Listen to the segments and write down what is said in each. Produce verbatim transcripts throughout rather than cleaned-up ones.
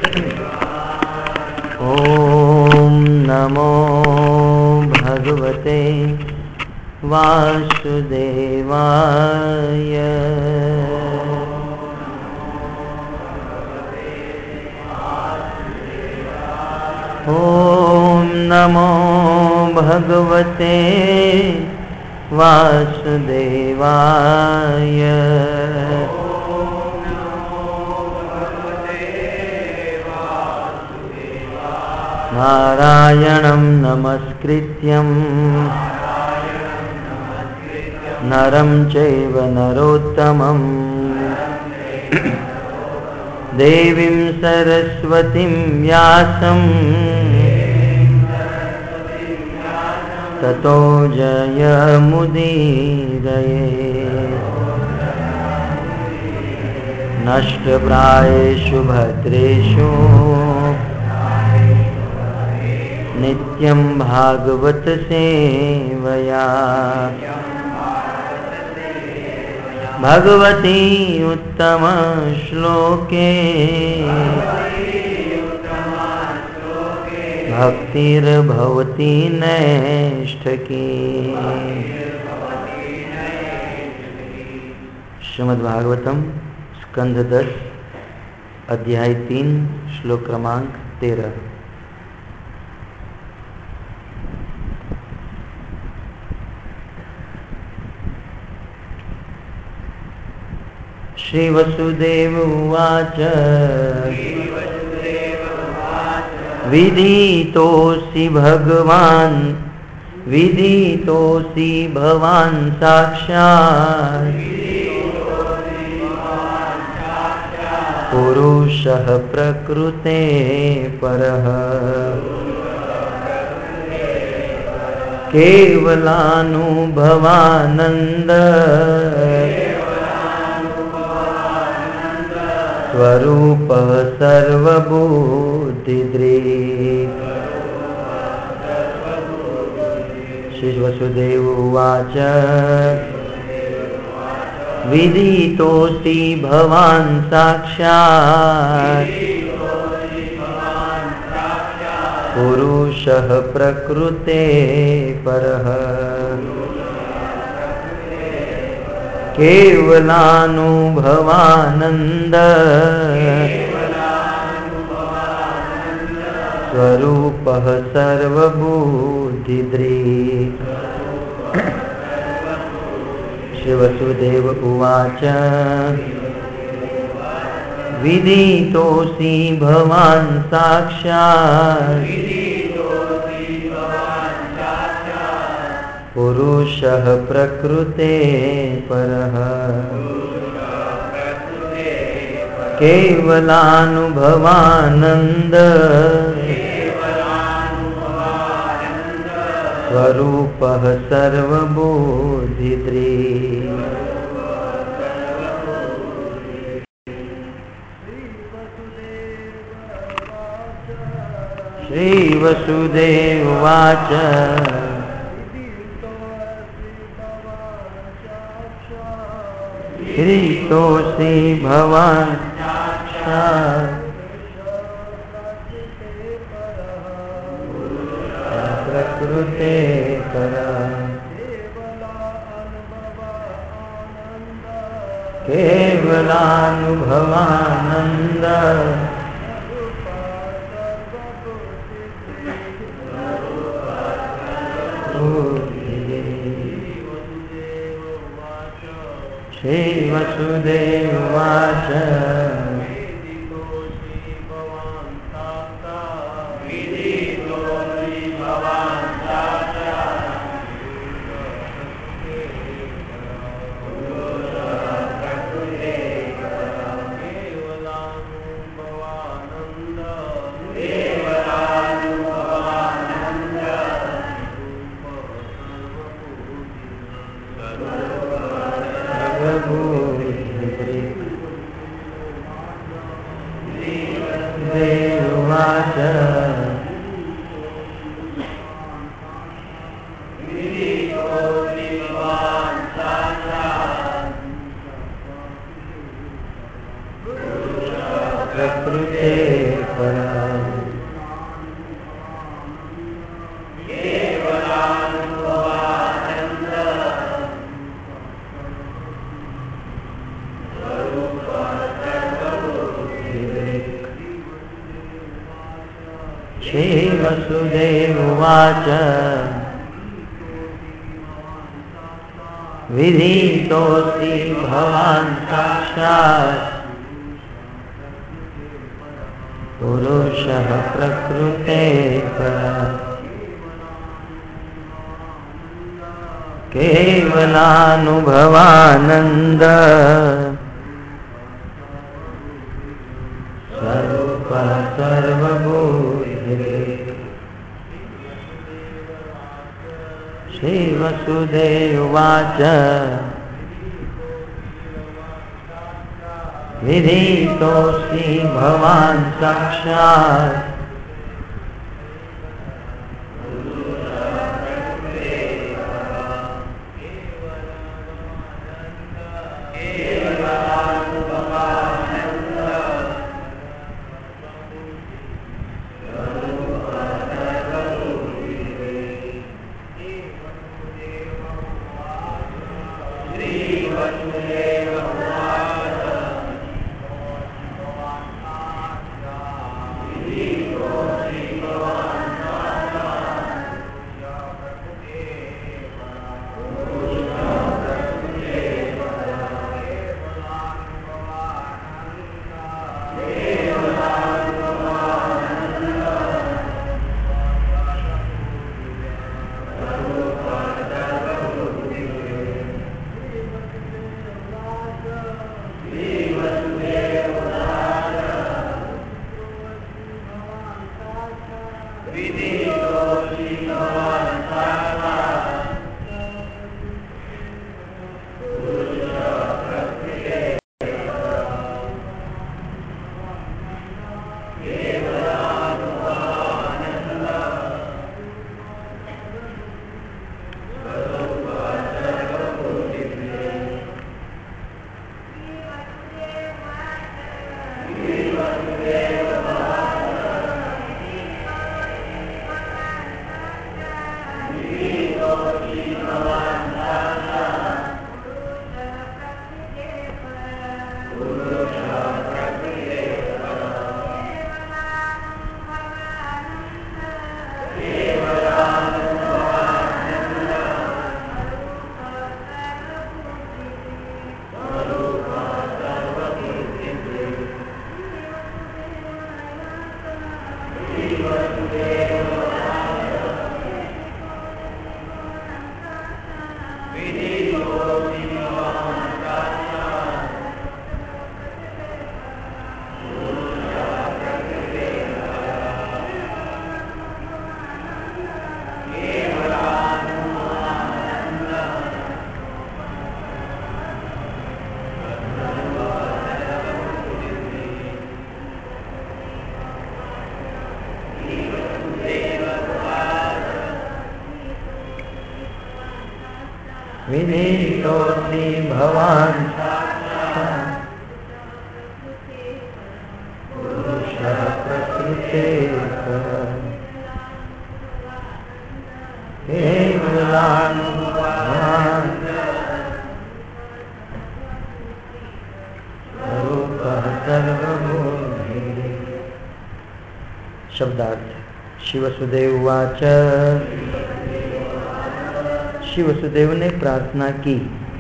ॐ नमो भगवते वासुदेवाय। ॐ नमो भगवते वासुदेवाय। नारायणं नमस्कृत्यं नरं चैव नरोत्तमं देवीं सरस्वतीं व्यासं ततो जयमुदीरये। नष्टप्रायेषु भद्रेषु नित्यं भागवत सेवया भगवती उत्तम श्लोके भक्तिर्भवती नैष्ठकी। श्रीमद्भागवतम स्कंध दस अध्याय तीन श्लोक क्रमांक तेरह। श्री वसुदेव उवाच विदितोऽसि भगवान् विदितोऽसि भवान् साक्षात् पुरुषः प्रकृते परः केवलानुभवानन्द स्वरूपः सर्वबुद्धिदृक्। श्री वसुदेव उवाच विदितोऽसि भवान् साक्षात् पुरुषः प्रकृते परः केवलानुभवानन्द स्वरूपः सर्वबुद्धिदृक्। श्री वसुदेव उवाच विदितोऽसि भवान् साक्षात् पुरुषः प्रकृते परः केवलानुभवानन्द स्वरूपः सर्वबुद्धिदृक्। श्री वसुदेव उवाच विदितोऽसि भवान् साक्षात् प्रकृते परः केवलानुभवानन्द श्री वसुदेव उवाच देवाच प्रकृते परा श्रीवसुदेव उवाच विदितोऽसि भवान् साक्षात् पुरुषः प्रकृते परः केवलानुभवानन्द स्वरूपः सर्वभूतैः श्रीवसुदेव उवाच विदितोऽसि भवान् साक्षात् विदितोऽसि भवान् पुरुषः प्रकृते परः केवलानुभवानन्द स्वरूपः सर्वभूतैः। शब्दार्थ शिवसुदेव उवाच शिवसुदेव ने प्रार्थना की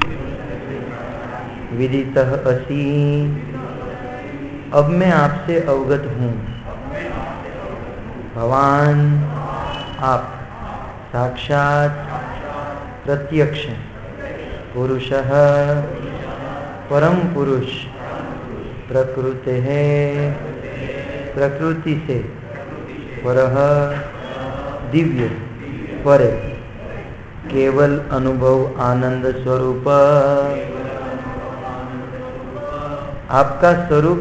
विदितः असि अब मैं आपसे अवगत हूँ भवान आप साक्षात प्रत्यक्ष पुरुषः परम पुरुष प्रकृते है प्रकृति से परः दिव्य परे केवल अनुभव आनंद स्वरूप आपका स्वरूप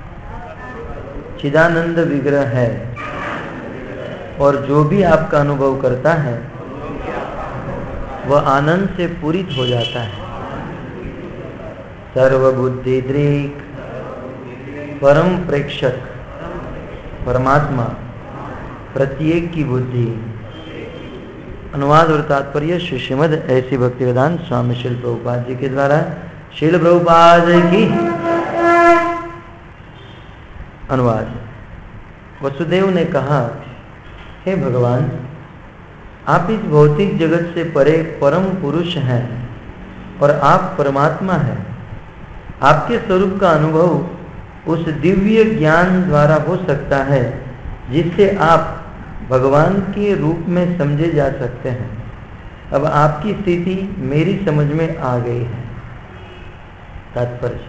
चिदानंद विग्रह है और जो भी आपका अनुभव करता है वह आनंद से पूरित हो जाता है। सर्वबुद्धि दृक् परम प्रेक्षक परमात्मा प्रत्येक की बुद्धि। अनुवाद और तात्पर्य श्री श्रीमद् ऐसी भक्तिवेदांत स्वामी श्रील प्रभुपाद जी के द्वारा। श्रील प्रभुपाद की अनुवाद। वसुदेव ने कहा, हे भगवान, आप इस भौतिक जगत से परे परम पुरुष हैं और आप परमात्मा हैं। आपके स्वरूप का अनुभव उस दिव्य ज्ञान द्वारा हो सकता है जिससे आप भगवान के रूप में समझे जा सकते हैं। अब आपकी स्थिति मेरी समझ में आ गई है। तात्पर्य,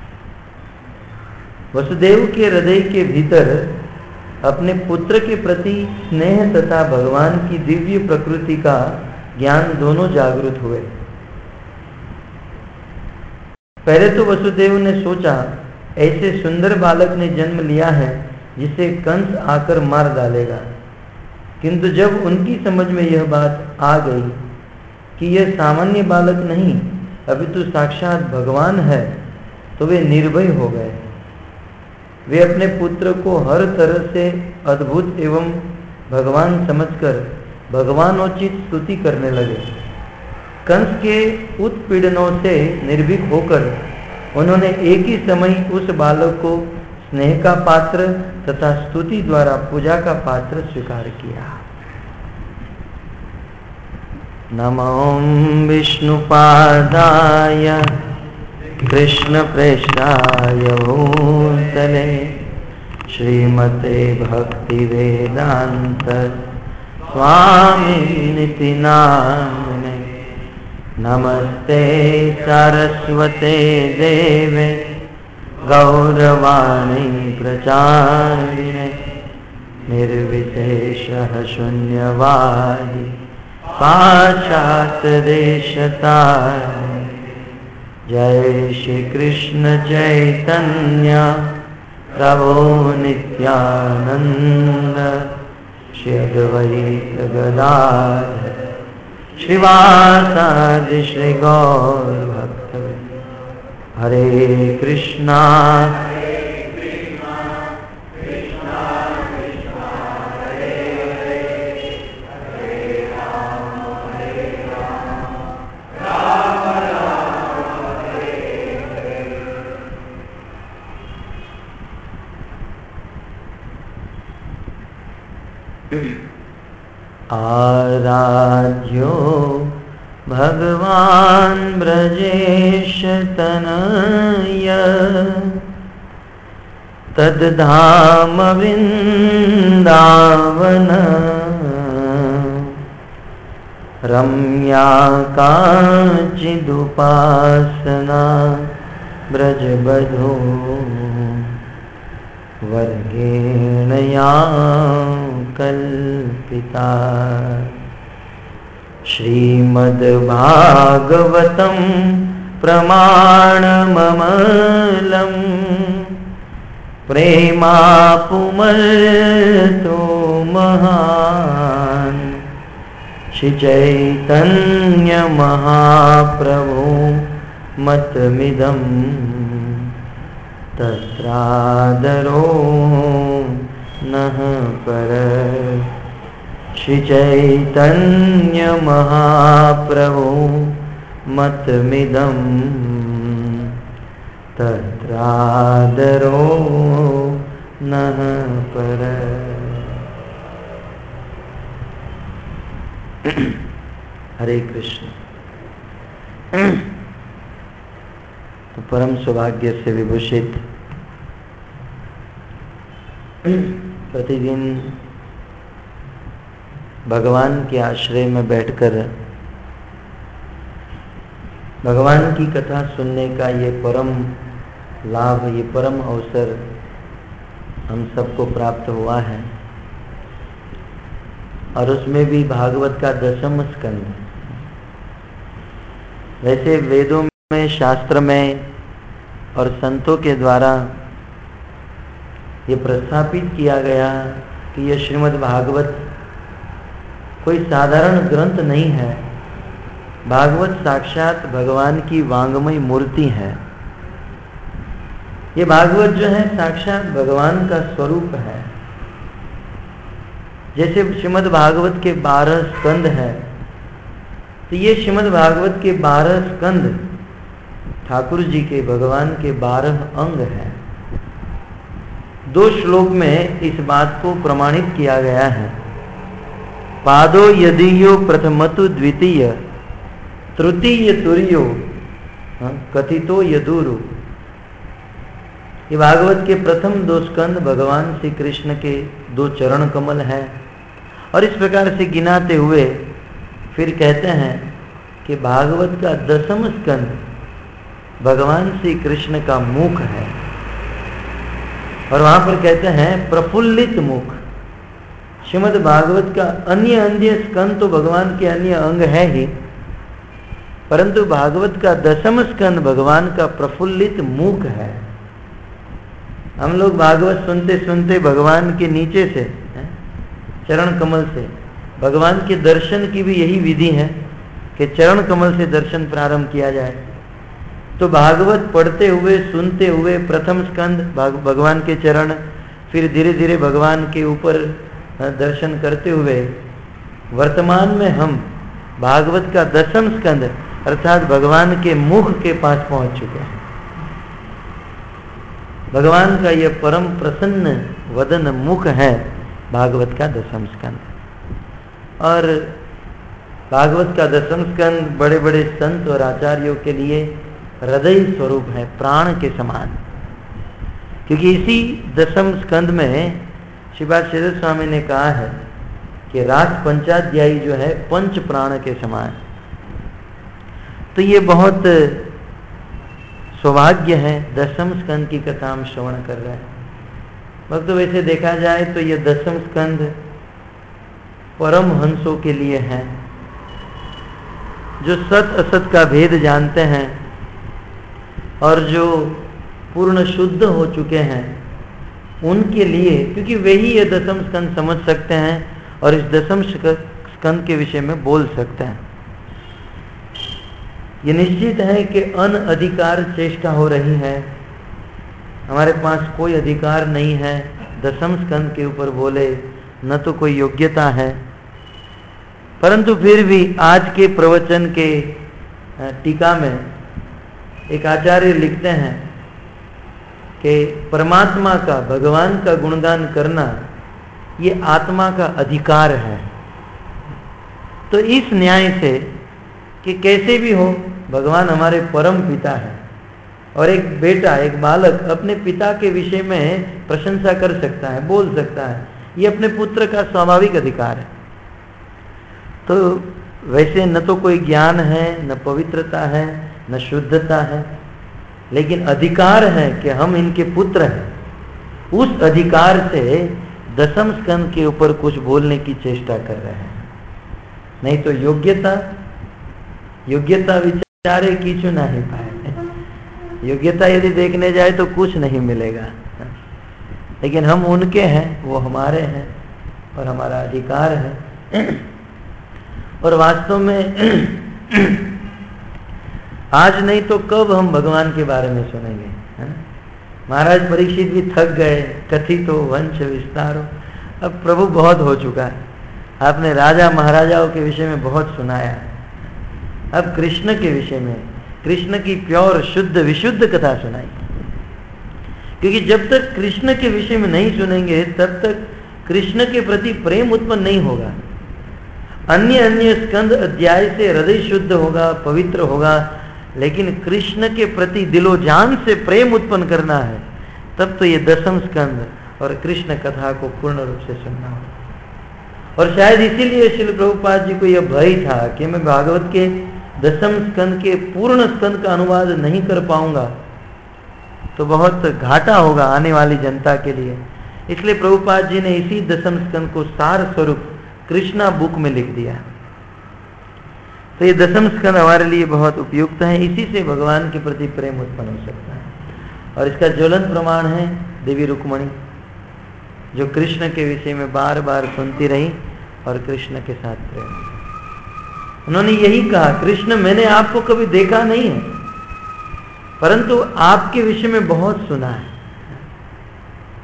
वसुदेव के हृदय के भीतर अपने पुत्र के प्रति स्नेह तथा भगवान की दिव्य प्रकृति का ज्ञान दोनों जागृत हुए। पहले तो वसुदेव ने सोचा, ऐसे सुंदर बालक ने जन्म लिया है जिसे कंस आकर मार डालेगा। किंतु जब उनकी समझ में यह बात आ गई कि यह सामान्य बालक नहीं अपितु साक्षात भगवान है, तो वे निर्भय हो गए। वे अपने पुत्र को हर तरह से अद्भुत एवं भगवान समझकर भगवानोचित स्तुति करने लगे। कंस के उत्पीड़नों से निर्भीक होकर उन्होंने एक ही समय उस बालक को स्नेह का पात्र तथा स्तुति द्वारा पूजा का पात्र स्वीकार किया। नमो विष्णुपादाय कृष्णप्रेष्ठाय भूतले श्रीमते भक्तिवेदांत स्वामिनिति नामिने। नमस्ते सरस्वते देवे गौरवाणी प्रचारिणे निर्विशेषः शून्यवादी पाश्चात्यदेशतारिणे। जय श्री कृष्ण चैतन्य प्रभु नित्यानंद श्री अद्वैत गदाधर श्रीवासादि श्री गौर भक्तवृंद। हरे कृष्णा आराध्यो भगवान् ब्रजेश तनय तद्धाम वृन्दावन रम्या काचिदुपासना ब्रजबधो वर्गेण या कल्पिता। श्रीमद्भागवतं प्रमाणममलं प्रेमापुमर्तो महान्। श्रीचैतन्यमहाप्रभु मतमिदं तत्रादरो नः पर। श्रीचैतन्यमहाप्रभु मतमिदं तत्रादरो नः पर। हरे कृष्ण। तो परम सौभाग्य से विभूषित प्रतिदिन भगवान के आश्रय में बैठकर भगवान की कथा सुनने का ये परम लाभ, ये परम अवसर हम सबको प्राप्त हुआ है। और उसमें भी भागवत का दसम स्कंद। वैसे वेदों में, शास्त्र में और संतों के द्वारा ये प्रस्थापित किया गया कि यह श्रीमद् भागवत कोई साधारण ग्रंथ नहीं है। भागवत साक्षात भगवान की वांगमय मूर्ति है। ये भागवत जो है साक्षात भगवान का स्वरूप है। जैसे श्रीमद् भागवत के बारह स्कंद हैं, तो ये श्रीमद् भागवत के बारह स्कंद ठाकुर जी के भगवान के बारह अंग हैं। दो श्लोक में इस बात को प्रमाणित किया गया है। पादो यदीयो प्रथमतु द्वितीय तृतीय तुर्यो कथितो यदुरु। ये भागवत के प्रथम दो स्कंद भगवान श्री कृष्ण के दो चरण कमल हैं, और इस प्रकार से गिनाते हुए फिर कहते हैं कि भागवत का दसम स्कंद भगवान श्री कृष्ण का मुख है, और वहां पर कहते हैं प्रफुल्लित मुख। श्रीमद् भागवत का अन्य अन्य स्कंद तो भगवान के अन्य अंग है ही, परंतु भागवत का दसम स्कंद भगवान का प्रफुल्लित मुख है। हम लोग भागवत सुनते सुनते भगवान के नीचे से, चरण कमल से, भगवान के दर्शन की भी यही विधि है कि चरण कमल से दर्शन प्रारंभ किया जाए। तो भागवत पढ़ते हुए सुनते हुए प्रथम स्कंद भगवान के चरण, फिर धीरे धीरे भगवान के ऊपर दर्शन करते हुए वर्तमान में हम भागवत का दसम स्कंद अर्थात भगवान के मुख के पास पहुंच चुके हैं। भगवान का यह परम प्रसन्न वदन मुख है भागवत का दसम स्कंद। और भागवत का दसम स्कंद बड़े बड़े संत और आचार्यों के लिए हृदय स्वरूप है, प्राण के समान, क्योंकि इसी दसम स्कंद में श्रीपाद श्रीधर स्वामी ने कहा है कि रास पंचाध्यायी जो है पंच प्राण के समान। तो ये बहुत सौभाग्य है, दसम स्कंद की कथा हम श्रवण कर रहे हैं। भक्त, वैसे देखा जाए तो ये दसम स्कंद परम हंसों के लिए है, जो सत असत का भेद जानते हैं और जो पूर्ण शुद्ध हो चुके हैं उनके लिए, क्योंकि वे ही ये दसम स्कंद समझ सकते हैं और इस दसम स्कंद के विषय में बोल सकते हैं। ये निश्चित है कि अनअधिकार चेष्टा हो रही है, हमारे पास कोई अधिकार नहीं है दसम स्कंद के ऊपर बोले, न तो कोई योग्यता है। परंतु फिर भी आज के प्रवचन के टीका में एक आचार्य लिखते हैं कि परमात्मा का, भगवान का गुणगान करना ये आत्मा का अधिकार है। तो इस न्याय से कि कैसे भी हो भगवान हमारे परम पिता है, और एक बेटा, एक बालक अपने पिता के विषय में प्रशंसा कर सकता है, बोल सकता है, ये अपने पुत्र का स्वाभाविक अधिकार है। तो वैसे न तो कोई ज्ञान है, न पवित्रता है, न शुद्धता है, लेकिन अधिकार है कि हम इनके पुत्र हैं। उस अधिकार से दसम स्कंद के ऊपर कुछ बोलने की चेष्टा कर रहे हैं। नहीं तो योग्यता योग्यता विचारे कीचु नहीं पाए, योग्यता यदि देखने जाए तो कुछ नहीं मिलेगा, लेकिन हम उनके हैं, वो हमारे हैं और हमारा अधिकार है। और वास्तव में आज नहीं तो कब हम भगवान के बारे में सुनेंगे, है ना? महाराज परीक्षित भी थक गए, कथित हो वंश विस्तारो। अब प्रभु बहुत हो चुका है, आपने राजा महाराजाओं के विषय में बहुत सुनाया, अब कृष्ण के विषय में, कृष्ण की प्योर शुद्ध विशुद्ध कथा सुनाई। क्योंकि जब तक कृष्ण के विषय में नहीं सुनेंगे तब तक कृष्ण के प्रति प्रेम उत्पन्न नहीं होगा। अन्य अन्य स्कंद अध्याय से हृदय शुद्ध होगा, पवित्र होगा, लेकिन कृष्ण के प्रति दिलो जान से प्रेम उत्पन्न करना है, तब तो ये दसम स्कंद और कृष्ण कथा को पूर्ण रूप से सुनना होगा। और शायद इसीलिए श्रील प्रभुपाद जी को यह भय था कि मैं भागवत के दसम स्कंद के पूर्ण स्कंद का अनुवाद नहीं कर पाऊंगा तो बहुत घाटा होगा आने वाली जनता के लिए। इसलिए प्रभुपाद जी ने इसी दसम स्कंद को सार स्वरूप कृष्णा बुक में लिख दिया। तो ये दसम स्कंद हमारे लिए बहुत उपयुक्त है, इसी से भगवान के प्रति प्रेम उत्पन्न हो सकता है। और इसका ज्वलन प्रमाण है देवी रुक्मणी, जो कृष्ण के विषय में बार बार सुनती रही और कृष्ण के साथ प्रेम हो गया। उन्होंने यही कहा, कृष्ण मैंने आपको कभी देखा नहीं है, परंतु आपके विषय में बहुत सुना है।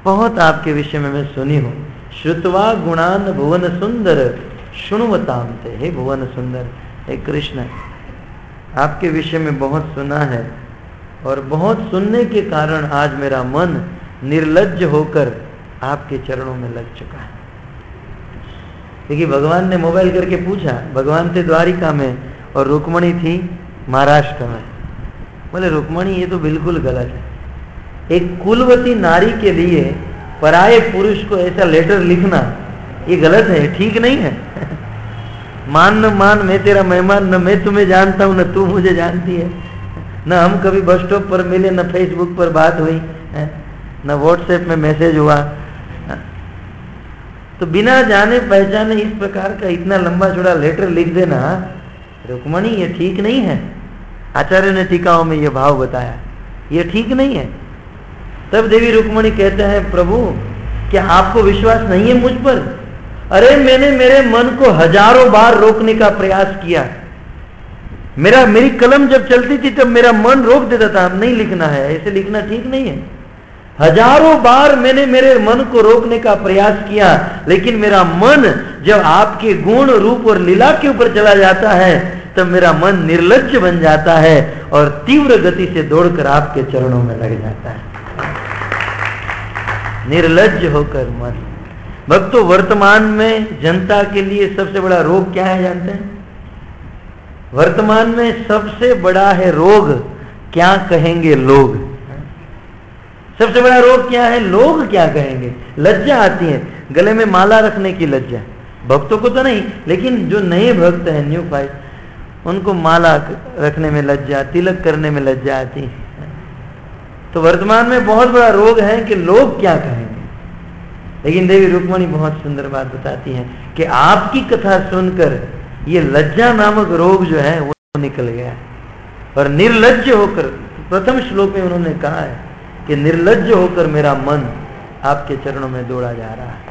बहुत आपके विषय में मैं सुनी हूँ। श्रुतवा गुणान भुवन सुंदर शुणवताम ते। हे भुवन सुंदर, हे कृष्ण, आपके विषय में बहुत सुना है और बहुत सुनने के कारण आज मेरा मन निर्लज्ज होकर आपके चरणों में लग चुका है। देखिए, भगवान ने मोबाइल करके पूछा, भगवान थे द्वारिका में और रुक्मणी थी महाराष्ट्र में। बोले रुक्मणी ये तो बिल्कुल गलत है, एक कुलवती नारी के लिए पराये पुरुष को ऐसा लेटर लिखना ये गलत है, ठीक नहीं है। मान न मान, मैं तेरा मेहमान, न मैं तुम्हें जानता हूं न तू मुझे जानती है, न हम कभी बस स्टॉप पर मिले, न फेसबुक पर बात हुई है, न व्हाट्सएप में मैसेज हुआ। तो बिना जाने पहचाने इस प्रकार का इतना लंबा चौड़ा लेटर लिख देना, रुक्मणी ये ठीक नहीं है। आचार्य ने टीकाओं में ये भाव बताया, ये ठीक नहीं है। तब देवी रुक्मणी कहते हैं, प्रभु क्या आपको विश्वास नहीं है मुझ पर? अरे मैंने मेरे मन को हजारों बार रोकने का प्रयास किया। मेरा मेरी कलम जब चलती थी तब मेरा मन रोक देता था, नहीं लिखना है, ऐसे लिखना ठीक नहीं है। हजारों बार मैंने मेरे मन को रोकने का प्रयास किया, लेकिन मेरा मन जब आपके गुण रूप और लीला के ऊपर चला जाता है तब मेरा मन निर्लज्ज बन जाता है और तीव्र गति से दौड़कर आपके चरणों में लग जाता है। निर्लज्ज होकर मन। भक्तों, वर्तमान में जनता के लिए सबसे बड़ा रोग क्या है जानते हैं? वर्तमान में सबसे बड़ा है रोग, क्या कहेंगे लोग। सबसे बड़ा रोग क्या है? लोग क्या कहेंगे। लज्जा आती है, गले में माला रखने की लज्जा। भक्तों को तो नहीं, लेकिन जो नए भक्त हैं, न्यू फाइट, उनको माला रखने में लज्जा, तिलक करने में लज्जा आती है। तो वर्तमान में बहुत बड़ा रोग है कि लोग क्या कहेंगे। लेकिन देवी रुक्मणी बहुत सुंदर बात बताती हैं कि आपकी कथा सुनकर ये लज्जा नामक रोग जो है वो निकल गया और निर्लज्ज होकर, प्रथम श्लोक में उन्होंने कहा है कि निर्लज्ज होकर मेरा मन आपके चरणों में दौड़ा जा रहा है।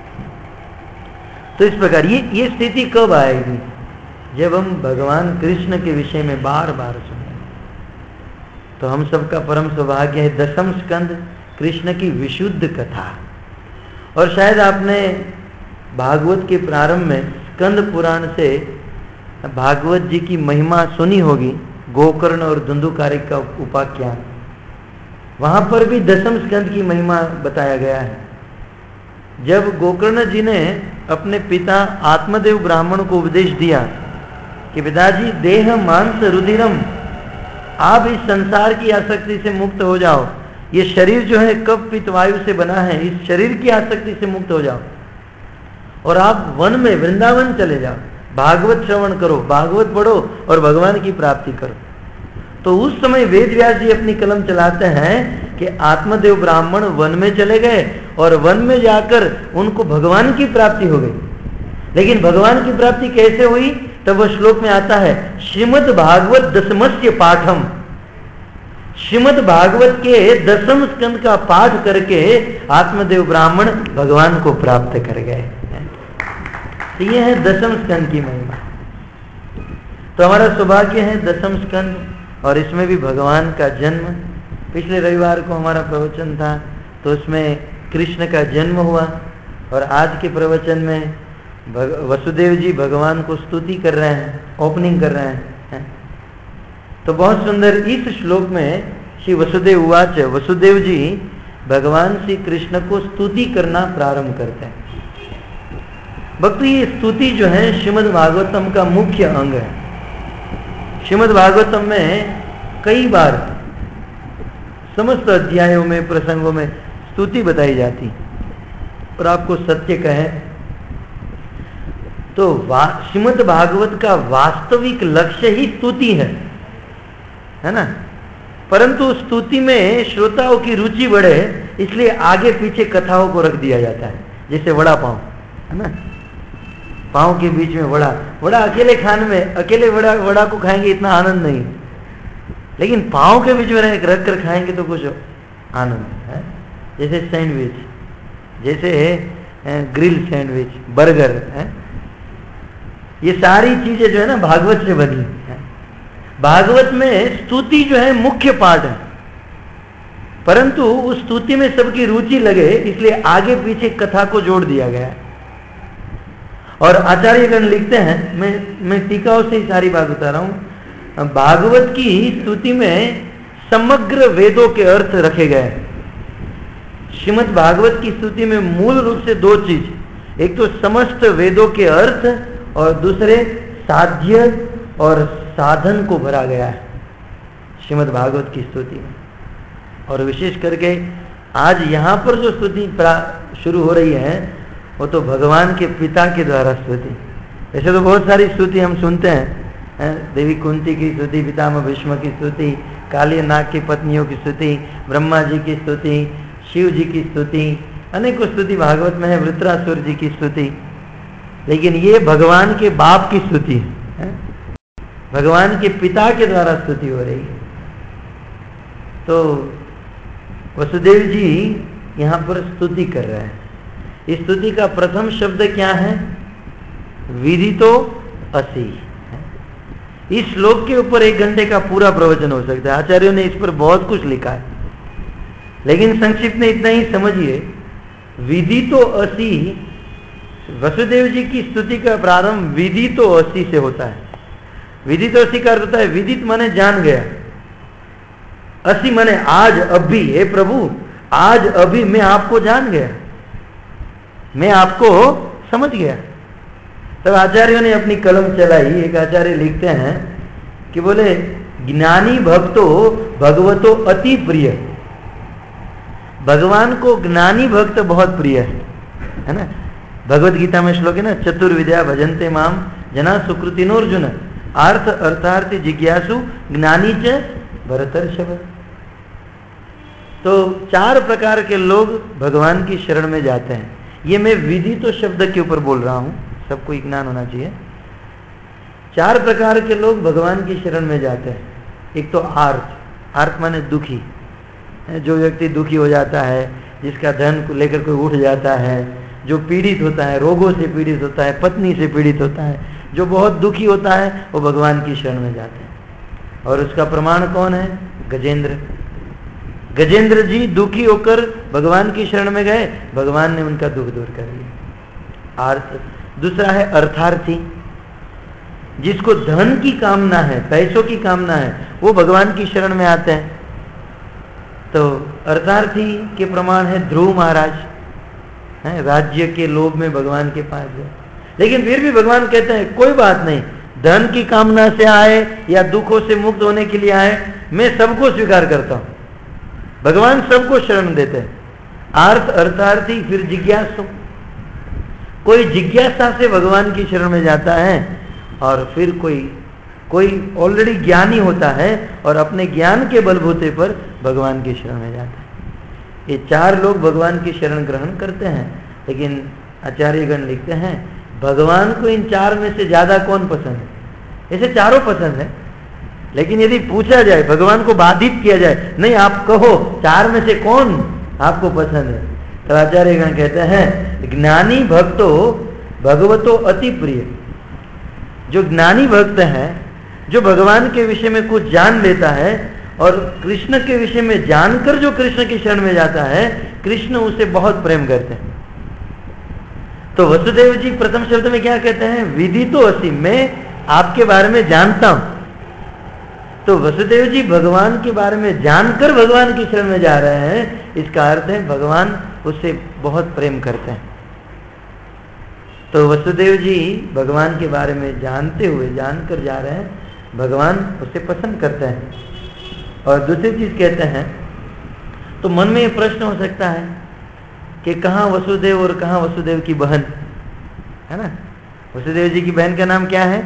तो इस प्रकार ये ये स्थिति कब आएगी? जब हम भगवान कृष्ण के विषय में बार बार सुने। तो हम सबका परम सौभाग्य है दसम स्कंद कृष्ण की विशुद्ध कथा। और शायद आपने भागवत के प्रारंभ में स्कंद पुराण से भागवत जी की महिमा सुनी होगी, गोकर्ण और धुंधुकारिक का उपाख्यान। वहां पर भी दसम स्कंद की महिमा बताया गया है। जब गोकर्ण जी ने अपने पिता आत्मदेव ब्राह्मण को उपदेश दिया कि पिताजी, देह मांस रुधिरम, आप इस संसार की आसक्ति से मुक्त हो जाओ। ये शरीर जो है कफ पित्त वायु से बना है, इस शरीर की आसक्ति से मुक्त हो जाओ और आप वन में वृंदावन चले जाओ, भागवत श्रवण करो, भागवत पढ़ो और भगवान की प्राप्ति करो। तो उस समय वेद व्यास जी अपनी कलम चलाते हैं कि आत्मदेव ब्राह्मण वन में चले गए और वन में जाकर उनको भगवान की प्राप्ति हो गई। लेकिन भगवान की प्राप्ति कैसे हुई? तब वह श्लोक में आता है, श्रीमद् भागवत दसमस्य पाठम। श्रीमद् भागवत के दसम स्कंद का पाठ करके आत्मदेव ब्राह्मण भगवान को प्राप्त कर गए। तो यह है दसम स्कंद की महिमा। तो हमारा सौभाग्य है दसम स्कंद और इसमें भी भगवान का जन्म। पिछले रविवार को हमारा प्रवचन था तो उसमें कृष्ण का जन्म हुआ और आज के प्रवचन में वसुदेव जी भगवान को स्तुति कर रहे हैं, ओपनिंग कर रहे हैं। तो बहुत सुंदर इस श्लोक में श्री वसुदेव उवाच, वसुदेव जी भगवान श्री कृष्ण को स्तुति करना प्रारंभ करते हैं। भक्तों, ये स्तुति जो है श्रीमद् भागवतम का मुख्य अंग है। श्रीमद् भागवतम में कई बार समस्त अध्यायों में, प्रसंगों में स्तुति बताई जाती। और आपको सत्य कहें तो श्रीमद् भागवत का वास्तविक लक्ष्य ही स्तुति है, है ना। परंतु स्तुति में श्रोताओं की रुचि बढ़े इसलिए आगे पीछे कथाओं को रख दिया जाता है। जैसे वड़ा पाव, है ना, पाव के बीच में वड़ा वड़ा अकेले खाने में, अकेले वड़ा वड़ा को खाएंगे इतना आनंद नहीं, लेकिन पाव के बीच में रख रख कर खाएंगे तो कुछ आनंद है। जैसे सैंडविच, जैसे ग्रिल सैंडविच, बर्गर है, ये सारी चीजें जो है ना भागवत से बनी है। भागवत में स्तुति जो है मुख्य पाठ है। परंतु उस स्तुति में सबकी रुचि लगे इसलिए आगे पीछे कथा को जोड़ दिया गया है। और आचार्यगण लिखते हैं, मैं मैं टीकाओं से ही सारी बात बता रहा हूं, भागवत की स्तुति में समग्र वेदों के अर्थ रखे गए हैं। श्रीमद् भागवत की स्तुति में मूल रूप से दो चीज, एक तो समस्त वेदों के अर्थ और दूसरे साध्य और साधन को भरा गया है श्रीमद् भागवत की स्तुति में। और विशेष करके आज यहाँ पर जो स्तुति शुरू हो रही है वो तो भगवान के पिता के द्वारा स्तुति। ऐसे तो बहुत सारी स्तुति हम सुनते हैं, देवी कुंती की स्तुति, पितामह भीष्म की स्तुति, काली नाग की पत्नियों की स्तुति, ब्रह्मा जी की स्तुति, शिव जी की स्तुति, अनेकों स्तुति भागवत में है, वृत्रासुर जी की स्तुति। लेकिन ये भगवान के बाप की स्तुति है, भगवान के पिता के द्वारा स्तुति हो रही है। तो वसुदेव जी यहाँ पर स्तुति कर रहे हैं। इस स्तुति का प्रथम शब्द क्या है? विदितो असि। इस श्लोक के ऊपर एक घंटे का पूरा प्रवचन हो सकता है, आचार्यों ने इस पर बहुत कुछ लिखा है, लेकिन संक्षिप्त में इतना ही समझिए। विदितो असि, वसुदेव जी की स्तुति का प्रारंभ विदितो असि से होता है। विदितो असि का अर्थ होता है विदित माने जान गया, असि माने आज अभी, हे प्रभु आज अभी मैं आपको जान गया, मैं आपको समझ गया। तब आचार्यों ने अपनी कलम चलाई। एक आचार्य लिखते हैं कि बोले ज्ञानी भक्तो भगवतो अति प्रिय। भगवान को ज्ञानी भक्त बहुत प्रिय है, है ना। भगवत गीता में श्लोक है ना, चतुर्विद्या भजन्ते माम जना सुकृतिनोर्जुन अर्थ अर्थार्थी जिज्ञासु ज्ञानी च भरतर्षभ। तो चार प्रकार के लोग भगवान की शरण में जाते हैं। ये मैं विधि तो शब्द के ऊपर बोल रहा हूं, सबको ज्ञान होना चाहिए। चार प्रकार के लोग भगवान की शरण में जाते हैं। एक तो आर्त, आर्त माने दुखी, जो व्यक्ति दुखी हो जाता है, जिसका धन को लेकर कोई उठ जाता है, जो पीड़ित होता है, रोगों से पीड़ित होता है, पत्नी से पीड़ित होता है, जो बहुत दुखी होता है, वो भगवान की शरण में जाते हैं। और उसका प्रमाण कौन है? गजेंद्र। गजेंद्र जी दुखी होकर भगवान की शरण में गए, भगवान ने उनका दुख दूर कर दिया। आर्थ। दूसरा है अर्थार्थी, जिसको धन की कामना है, पैसों की कामना है, वो भगवान की शरण में आते हैं। तो अर्थार्थी के प्रमाण है ध्रुव महाराज, है राज्य के लोभ में भगवान के पास गए, लेकिन फिर भी भगवान कहते हैं कोई बात नहीं, धन की कामना से आए या दुखों से मुक्त होने के लिए आए, मैं सबको स्वीकार करता हूं। भगवान सबको शरण देते हैं। आर्थ, अर्थार्थी, फिर जिज्ञासु। कोई जिज्ञासा से भगवान की शरण में जाता है, और फिर कोई कोई ऑलरेडी ज्ञानी होता है और अपने ज्ञान के बलबूते पर भगवान की शरण में जाता है। ये चार लोग भगवान की शरण ग्रहण करते हैं। लेकिन आचार्यगण लिखते हैं भगवान को इन चार में से ज्यादा कौन पसंद है? ऐसे चारों पसंद है, लेकिन यदि पूछा जाए, भगवान को बाधित किया जाए, नहीं आप कहो चार में से कौन आपको पसंद है, तो आचार्यगण कहते हैं ज्ञानी भक्तो भगवतो अति प्रिय। जो ज्ञानी भक्त है, जो भगवान के विषय में कुछ जान लेता है और कृष्ण के विषय में जानकर जो कृष्ण की शरण में जाता है, कृष्ण उसे बहुत प्रेम करते हैं। तो वसुदेव जी प्रथम शब्द में क्या कहते हैं? विधि तो असि, मैं आपके बारे में जानता हूं। तो वसुदेव जी भगवान के बारे में जानकर भगवान की शरण में जा रहे हैं, इसका अर्थ है भगवान उससे बहुत प्रेम करते हैं। तो वसुदेव जी भगवान के बारे में जानते हुए, जानकर जा रहे हैं, भगवान उसे पसंद करते हैं। और दूसरी चीज कहते हैं, तो मन में यह प्रश्न हो सकता है कि कहाँ वसुदेव और कहाँ वसुदेव की बहन, है ना। वसुदेव जी की बहन का नाम क्या है?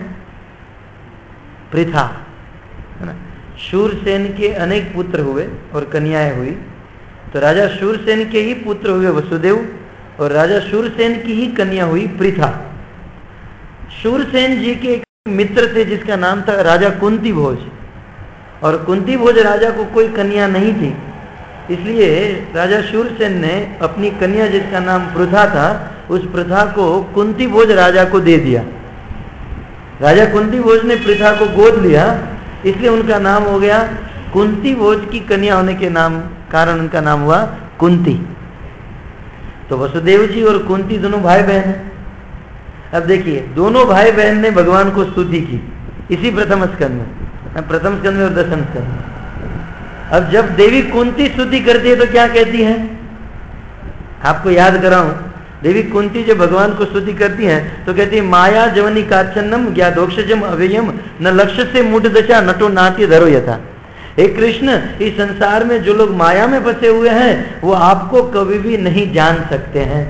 पृथा, है ना। शूरसेन के अनेक पुत्र हुए और कन्याएं हुई। तो राजा शूरसेन के ही पुत्र हुए वसुदेव, और राजा शूरसेन की ही कन्या हुई पृथा। शूरसेन जी के एक मित्र थे जिसका नाम था राजा कुंती भोज, और कुंती भोज राजा को कोई कन्या नहीं थी, इसलिए राजा शूरसेन ने अपनी कन्या जिसका नाम पृथा था, उस पृथा को कुंती भोज राजा को दे दिया। राजा कुंती भोज ने पृथा को गोद लिया, इसलिए उनका नाम हो गया कुंती भोज की कन्या होने के नाम कारण उनका नाम हुआ कुंती। तो वसुदेव जी और कुंती दोनों भाई बहन हैं। अब देखिए, दोनों भाई बहन ने भगवान को स्तुति की इसी प्रथम स्कंद में, प्रथम स्कंद में और दसम स्कंद में। अब जब देवी कुंती स्तुति करती है तो क्या कहती है, आपको याद कराऊं, देवी कुंती जब भगवान को स्तुति करती है तो कहती है, माया जवनी काचन्नम ज्ञादोक्षजम अव्ययम न लक्ष्य से मूढ़ दशा नटो नाट्य धरो यथा। हे कृष्ण, इस संसार में जो लोग माया में फंसे हुए हैं वो आपको कभी भी नहीं जान सकते हैं।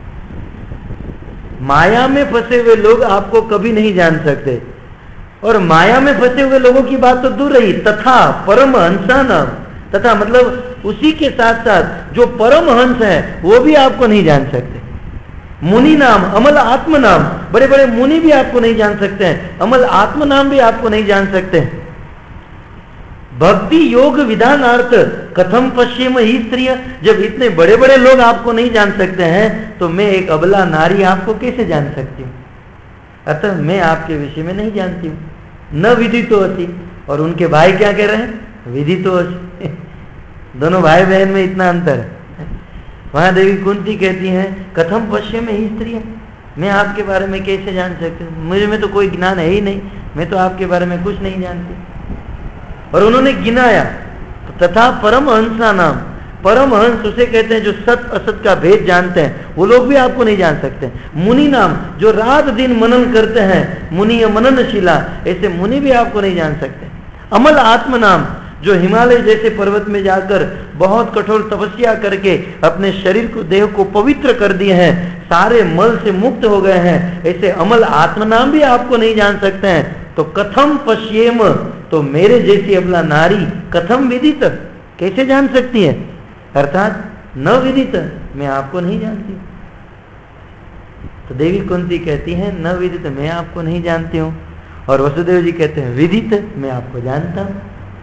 माया में फंसे हुए लोग आपको कभी नहीं जान सकते। और माया में फंसे हुए लोगों की बात तो दूर रही, तथा परम हंसानाम, तथा मतलब उसी के साथ साथ जो परम हंस है वो भी आपको नहीं जान सकते। मुनि नाम अमल आत्म नाम, बड़े बड़े मुनि भी आपको नहीं जान सकते हैं, अमल आत्म नाम भी आपको नहीं जान सकते हैं। भक्ति योग विधानार्थ कथम पश्चिम ही स्त्रिय, जब इतने बड़े बड़े लोग आपको नहीं जान सकते हैं तो मैं एक अबला नारी आपको कैसे जान सकती हूँ। अतः मैं आपके विषय में नहीं जानती हूँ। न विदितो अस्ति, और उनके भाई क्या कह रहे हैं, विदितो अस्ति। दोनों भाई बहन में इतना अंतर है। वहां देवी कुंती कहती हैं, कथम पश्चिम ही स्त्रिय, मैं आपके बारे में कैसे जान सकती हूँ, मुझे में तो कोई ज्ञान है ही नहीं, मैं तो आपके बारे में कुछ नहीं जानती। और उन्होंने गिनाया, तो तथा परम हंसा नाम, परम हंस उसे कहते हैं जो सत असत का भेद जानते हैं, वो लोग भी आपको नहीं जान सकते। मुनि नाम, जो रात दिन मनन करते हैं, मुनि मननशीला, ऐसे मुनि भी आपको नहीं जान सकते। अमल आत्म नाम, जो हिमालय जैसे पर्वत में जाकर बहुत कठोर तपस्या करके अपने शरीर को, देह को पवित्र कर दिए हैं, सारे मल से मुक्त हो गए हैं, ऐसे अमल आत्म नाम भी आपको नहीं जान सकते हैं। तो कथम पश्येम, तो मेरे जैसी अबला नारी कथम विदित, कैसे जान सकती है, अर्थात न विदित, मैं आपको नहीं जानती। तो देवी कुंती कहती है, न विदित, मैं आपको नहीं जानती हूं। और वसुदेव जी कहते हैं, विदित, मैं आपको जानता हूं।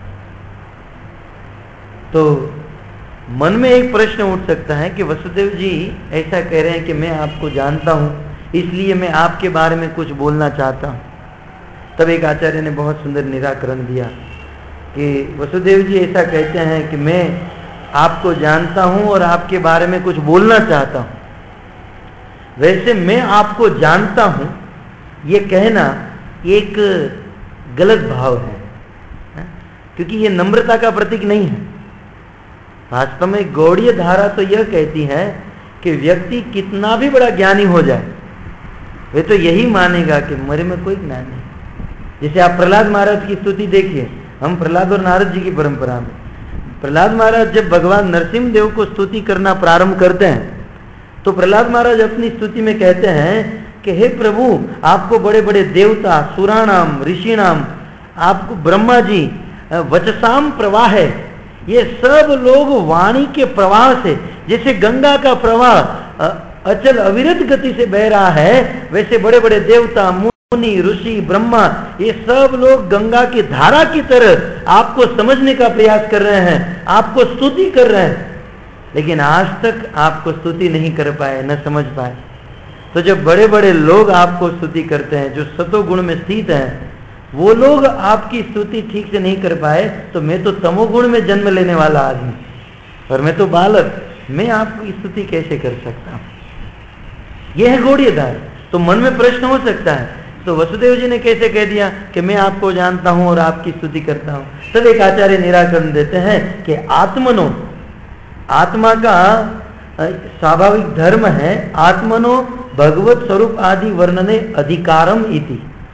तो मन में एक प्रश्न उठ सकता है कि वसुदेव जी ऐसा कह रहे हैं कि मैं आपको जानता हूं, इसलिए मैं आपके बारे में कुछ बोलना चाहता हूं। तब एक आचार्य ने बहुत सुंदर निराकरण दिया कि वसुदेव जी ऐसा कहते हैं कि मैं आपको जानता हूं और आपके बारे में कुछ बोलना चाहता हूं। वैसे मैं आपको जानता हूं ये कहना एक गलत भाव है, है? क्योंकि ये नम्रता का प्रतीक नहीं है। वास्तव में गौड़ीय धारा तो यह कहती है कि व्यक्ति कितना भी बड़ा ज्ञानी हो जाए, वे तो यही मानेगा कि मेरे में कोई ज्ञान नहीं। जैसे आप प्रहलाद महाराज की स्तुति देखिए, हम प्रहलाद और नारद जी की परंपरा में, प्रहलाद महाराज जब भगवान नरसिंह देव को स्तुति करना प्रारंभ करते हैं तो प्रहलाद महाराज अपनी स्तुति में कहते हैं कि हे प्रभु, आपको बड़े बड़े देवता, सुराणाम, ऋषिणाम, आपको ब्रह्मा जी, वचसाम प्रवाह है, ये सब लोग वाणी के प्रवाह से, जैसे गंगा का प्रवाह अचल अविरत गति से बह रहा है, वैसे बड़े बड़े देवता, मुनि, ऋषि, ब्रह्मा, ये सब लोग गंगा की धारा की तरह आपको समझने का प्रयास कर रहे हैं, आपको स्तुति कर रहे हैं, लेकिन आज तक आपको स्तुति नहीं कर पाए, न समझ पाए। तो जब बड़े बड़े लोग आपको स्तुति करते हैं, जो सतोगुण में स्थित हैं, वो लोग आपकी स्तुति ठीक से नहीं कर पाए, तो मैं तो तमोगुण में जन्म लेने वाला आदमी और मैं तो बालक, मैं आपकी स्तुति कैसे कर सकता हूं। यह है गौड़ीय धारा। तो मन में प्रश्न हो सकता है, तो वसुदेव जी ने कैसे कह दिया कि मैं आपको जानता हूं और आपकी स्तुति करता हूं। तब एक आचार्य निराकरण देते हैं कि आत्मनो, आत्मा का स्वाभाविक धर्म है, आत्मनो भगवत स्वरूप आदि वर्णने अधिकारम इति,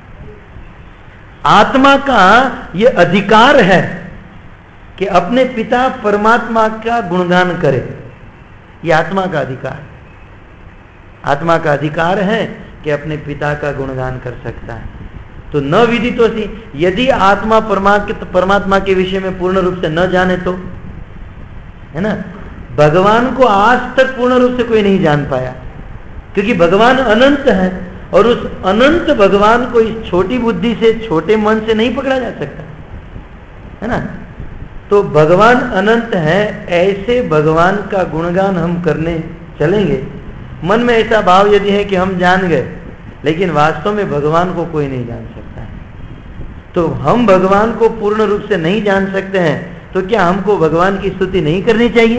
आत्मा का ये अधिकार है कि अपने पिता परमात्मा का गुणगान करे। ये आत्मा का अधिकार, आत्मा का अधिकार है कि अपने पिता का गुणगान कर सकता है। तो न विदितोसि, यदि आत्मा परमात्मा के विषय में पूर्ण रूप से न जाने तो, है ना, भगवान को आज तक पूर्ण रूप से कोई नहीं जान पाया, क्योंकि भगवान अनंत है और उस अनंत भगवान को इस छोटी बुद्धि से, छोटे मन से नहीं पकड़ा जा सकता, है ना। तो भगवान अनंत है, ऐसे भगवान का गुणगान हम करने चलेंगे, मन में ऐसा भाव यदि है कि हम जान गए, लेकिन वास्तव में भगवान को कोई नहीं जान सकता है। तो हम भगवान को पूर्ण रूप से नहीं जान सकते हैं, तो क्या हमको भगवान की स्तुति नहीं करनी चाहिए?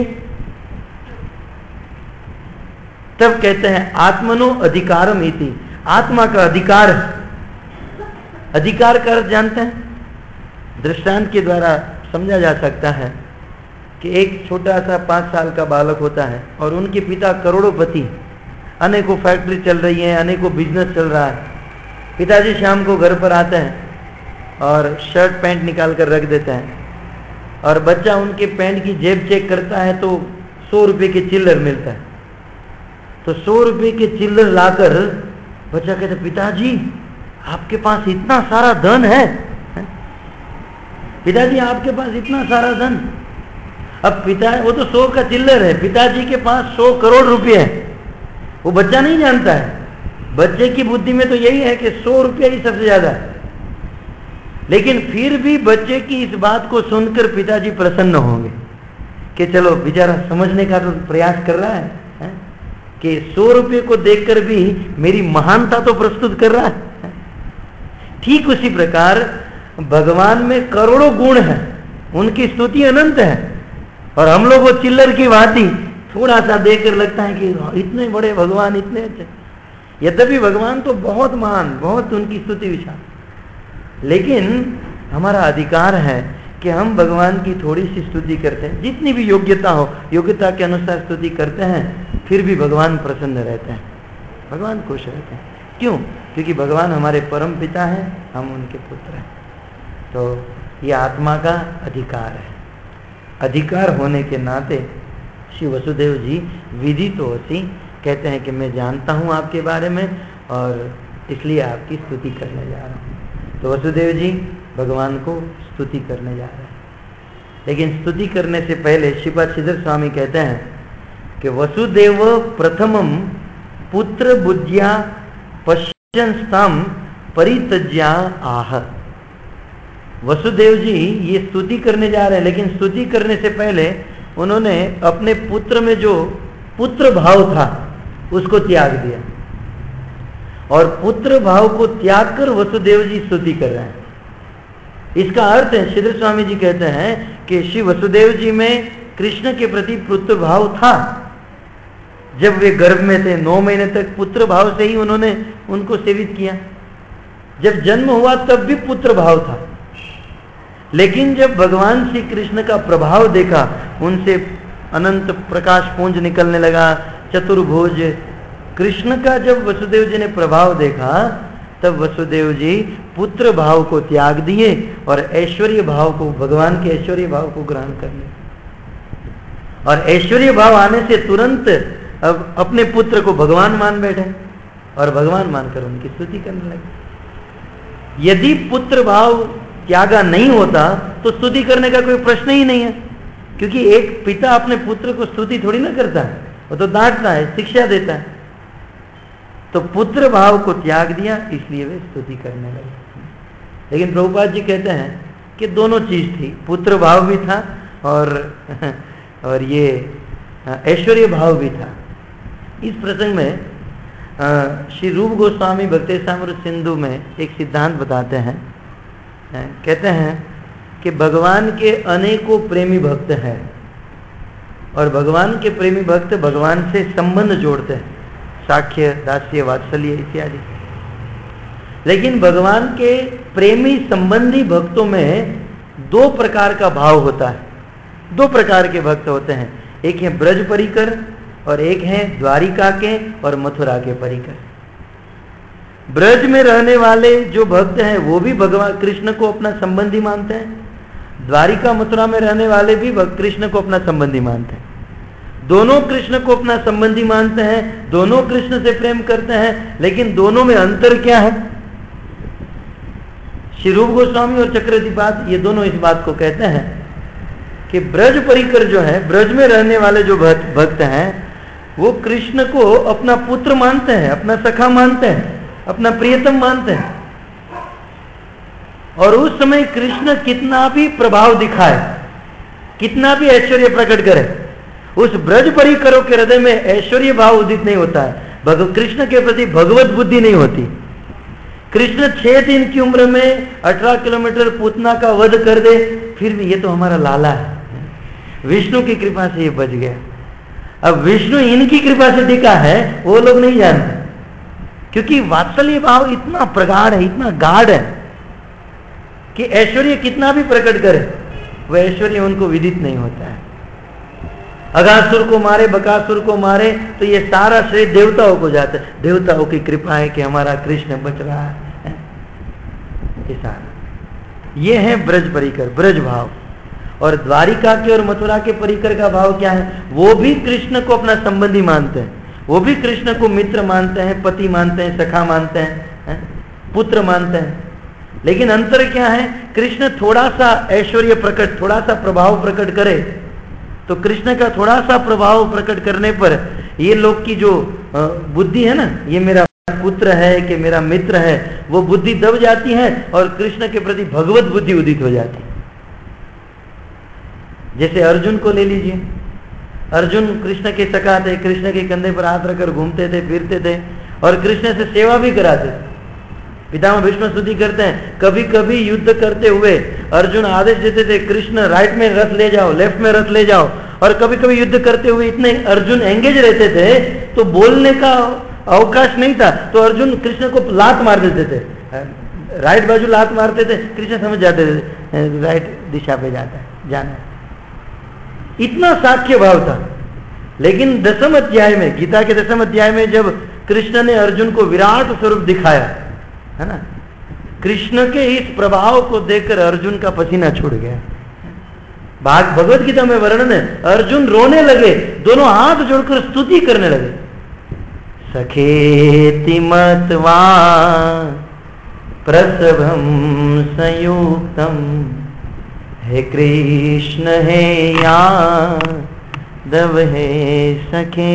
तब कहते हैं आत्मनो अधिकारम इति, आत्मा का अधिकार। अधिकार का अर्थ जानते हैं? दृष्टांत के द्वारा समझा जा सकता है कि एक छोटा सा पांच साल का बालक होता है और उनके पिता करोड़ोंपति, अनेकों फैक्ट्री चल रही है, अनेकों बिजनेस चल रहा है। पिताजी शाम को घर पर आते हैं और शर्ट पैंट निकाल कर रख देते हैं और बच्चा उनके पैंट की जेब चेक करता है तो सौ रुपये के चिल्लर मिलता है। तो सौ रुपये के चिल्लर लाकर बच्चा कहता है, पिताजी आपके पास इतना सारा धन है, पिताजी आपके पास इतना सारा धन। अब पिता, वो तो सौ का चिल्लर है, पिताजी के पास सौ करोड़ रुपए है। वो बच्चा नहीं जानता है, बच्चे की बुद्धि में तो यही है कि सौ रुपया ही सबसे ज्यादा है। लेकिन फिर भी बच्चे की इस बात को सुनकर पिताजी प्रसन्न होंगे कि चलो बेचारा समझने का तो प्रयास कर रहा है, है? कि सौ रुपये को देखकर भी मेरी महानता तो प्रस्तुत कर रहा है। ठीक उसी प्रकार भगवान में करोड़ों गुण हैं, उनकी स्तुति अनंत है, और हम लोग वो चिल्लर की भांति थोड़ा सा देखकर लगता है कि इतने बड़े भगवान, इतने अच्छे। यद्यपि भगवान तो बहुत महान, बहुत उनकी स्तुति विशाल, लेकिन हमारा अधिकार है कि हम भगवान की थोड़ी सी स्तुति करते हैं, जितनी भी योग्यता हो, योग्यता के अनुसार स्तुति करते हैं, फिर भी भगवान प्रसन्न रहते हैं, भगवान खुश रहते हैं। क्यों? क्योंकि भगवान हमारे परम पिता हैं, हम उनके पुत्र हैं। तो ये आत्मा का अधिकार है। अधिकार होने के नाते श्री वसुदेव जी विधि तो होती कहते हैं कि मैं जानता हूँ आपके बारे में और इसलिए आपकी स्तुति करने जा रहा हूँ। तो वसुदेव जी भगवान को स्तुति करने जा रहे हैं, लेकिन स्तुति करने से पहले श्रीपाद श्रीधर स्वामी कहते हैं कि वसुदेव प्रथमम पुत्र बुद्ध्या पश्यंस्ताम परित्यज्या आह। वसुदेव जी ये स्तुति करने जा रहे हैं, लेकिन स्तुति करने से पहले उन्होंने अपने पुत्र में जो पुत्र भाव था उसको त्याग दिया, और पुत्र भाव को त्याग कर वसुदेव जी स्तुति कर रहे हैं। इसका अर्थ है, श्रीधर स्वामी जी कहते हैं कि श्री वसुदेव जी में कृष्ण के प्रति पुत्र भाव था। जब वे गर्भ में थे नौ महीने तक पुत्र भाव से ही उन्होंने उनको सेवित किया। जब जन्म हुआ तब भी पुत्र भाव था, लेकिन जब भगवान श्री कृष्ण का प्रभाव देखा, उनसे अनंत प्रकाश पुंज निकलने लगा, चतुर्भुज कृष्ण का जब वसुदेव जी ने प्रभाव देखा, तब वसुदेव जी पुत्र भाव को त्याग दिए और ऐश्वर्य भाव को, भगवान के ऐश्वर्य भाव को ग्रहण कर लिया। और ऐश्वर्य भाव आने से तुरंत अब अपने पुत्र को भगवान मान बैठे और भगवान मानकर उनकी स्तुति करने लगे। यदि पुत्र भाव त्यागा नहीं होता तो स्तुति करने का कोई प्रश्न ही नहीं है, क्योंकि एक पिता अपने पुत्र को स्तुति थोड़ी ना करता है, वो तो डांटता है, शिक्षा देता है। तो पुत्र भाव को त्याग दिया, इसलिए वे स्तुति करने लगे। लेकिन प्रभुपाद जी कहते हैं कि दोनों चीज थी, पुत्र भाव भी था और और ये ऐश्वर्य भाव भी था। इस प्रसंग में श्री रूप गोस्वामी भक्तेशामृत सिंधु में एक सिद्धांत बताते हैं, कहते हैं कि भगवान के अनेकों प्रेमी भक्त हैं और भगवान के प्रेमी भक्त भगवान से संबंध जोड़ते हैं, साख्य, दास्य, वात्सल्य इत्यादि। लेकिन भगवान के प्रेमी संबंधी भक्तों में दो प्रकार का भाव होता है। दो प्रकार के भक्त होते हैं, एक है ब्रज परिकर और एक है द्वारिका के और मथुरा के परिकर। ब्रज में रहने वाले जो भक्त हैं वो भी भगवान कृष्ण को अपना संबंधी मानते हैं, द्वारिका मथुरा में रहने वाले भी कृष्ण को अपना संबंधी मानते हैं। दोनों कृष्ण को अपना संबंधी मानते हैं, दोनों कृष्ण से प्रेम करते हैं, लेकिन दोनों में अंतर क्या है? श्री रूप गोस्वामी और चक्रवर्तीपाद ये दोनों इस बात को कहते हैं कि ब्रज परिकर जो है, ब्रज में रहने वाले जो भक्त हैं, वो कृष्ण को अपना पुत्र मानते हैं, अपना सखा मानते हैं, अपना प्रियतम मानते हैं। और उस समय कृष्ण कितना भी प्रभाव दिखाए, कितना भी ऐश्वर्य प्रकट करे, उस ब्रज परिकरों के हृदय में ऐश्वर्य भाव उदित नहीं होता है, कृष्ण के प्रति भगवत बुद्धि नहीं होती। कृष्ण छह दिन की उम्र में अठारह किलोमीटर पूतना का वध कर दे, फिर भी ये तो हमारा लाला है, विष्णु की कृपा से ये बच गया। अब विष्णु इनकी कृपा से टिका है, वो लोग नहीं जानते, क्योंकि वात्सल्य भाव इतना प्रगाढ़ है, इतना गाढ़ है कि ऐश्वर्य कितना भी प्रकट करे वह ऐश्वर्य उनको विदित नहीं होता है। अगासुर को मारे, बकासुर को मारे तो ये सारा श्रेय देवताओं को जाता है, देवताओं की कृपा है कि हमारा कृष्ण बच रहा है। ये सारा ये है ब्रज परिकर, ब्रज भाव। और द्वारिका के और मथुरा के परिकर का भाव क्या है? वो भी कृष्ण को अपना संबंधी मानते हैं, वो भी कृष्ण को मित्र मानते हैं, पति मानते हैं, सखा मानते हैं, है? पुत्र मानते हैं। लेकिन अंतर क्या है? कृष्ण थोड़ा सा ऐश्वर्य प्रकट, थोड़ा सा प्रभाव प्रकट करे तो कृष्ण का थोड़ा सा प्रभाव प्रकट करने पर ये लोग की जो बुद्धि है ना, ये मेरा पुत्र है कि मेरा मित्र है, वो बुद्धि दब जाती है और कृष्ण के प्रति भगवत बुद्धि उदित हो जाती है। जैसे अर्जुन को ले लीजिए, अर्जुन कृष्ण के सखा थे, कृष्ण के कंधे पर हाथ रखकर घूमते थे, फिरते थे और कृष्ण से सेवा भी कराते थे। पितामह भीष्म स्तुति करते हैं, कभी कभी युद्ध करते हुए अर्जुन आदेश देते थे कृष्ण राइट में रथ ले जाओ, लेफ्ट में रथ ले जाओ, और कभी कभी युद्ध करते हुए इतने अर्जुन एंगेज रहते थे तो बोलने का अवकाश नहीं था, तो अर्जुन कृष्ण को लात मार देते थे, राइट बाजू लात मारते थे, कृष्ण समझ जाते थे राइट दिशा पे जाता है, जाना है। इतना साख्य भाव था। लेकिन दसम अध्याय में, गीता के दसम अध्याय में जब कृष्ण ने अर्जुन को विराट स्वरूप दिखाया है ना, कृष्ण के इस प्रभाव को देखकर अर्जुन का पसीना छूट गया। भाग भगवत गीता में वर्णन है, अर्जुन रोने लगे, दोनों हाथ जोड़कर स्तुति करने लगे, सखेति मत्वा प्रसभम संयुक्तम, हे कृष्ण हे यादव हे सखे।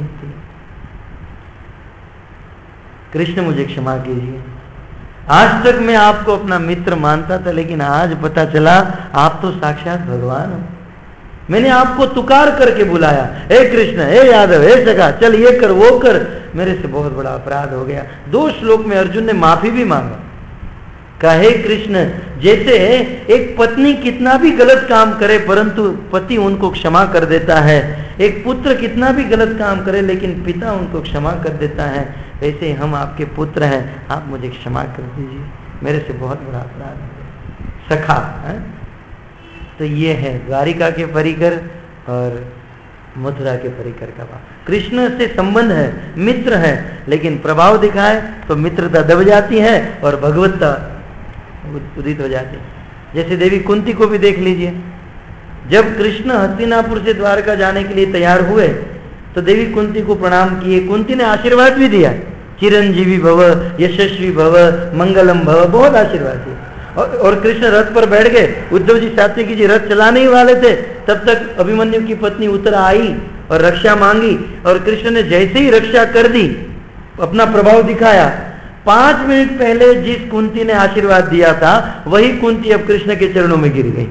कृष्ण मुझे क्षमा कीजिए, आज तक मैं आपको अपना मित्र मानता था, लेकिन आज पता चला आप तो साक्षात भगवान हो। मैंने आपको तुकार करके बुलाया, हे कृष्ण, हे यादव, हे सखा, चल ये कर वो कर, मेरे से बहुत बड़ा अपराध हो गया। दो श्लोक में अर्जुन ने माफी भी मांगा, कहे कृष्ण, जैसे एक पत्नी कितना भी गलत काम करे परंतु पति उनको क्षमा कर देता है, एक पुत्र कितना भी गलत काम करे लेकिन पिता उनको क्षमा कर देता है, वैसे हम आपके पुत्र हैं, आप मुझे क्षमा कर दीजिए, मेरे से बहुत बड़ा अपराध है। सखा है? तो ये है द्वारिका के परिकर और मथुरा के परिकर का भाव। कृष्ण से संबंध है, मित्र है, लेकिन प्रभाव दिखाए तो मित्रता दब जाती है और भगवत्ता उदित हो जाती है। जैसे देवी कुंती को भी देख लीजिए, जब कृष्ण हस्तिनापुर से द्वारका जाने के लिए तैयार हुए तो देवी कुंती को प्रणाम किए, कुंती ने आशीर्वाद भी दिया, चिरंजीवी भव, यशस्वी भव, मंगलम भव, बहुत आशीर्वाद दिया। और, और कृष्ण रथ पर बैठ गए, उद्धव जी सात्विकी जी रथ चलाने ही वाले थे, तब तक अभिमन्यु की पत्नी उतर आई और रक्षा मांगी, और कृष्ण ने जैसे ही रक्षा कर दी, अपना प्रभाव दिखाया, पांच मिनट पहले जिस कुंती ने आशीर्वाद दिया था वही कुंती अब कृष्ण के चरणों में गिर गई।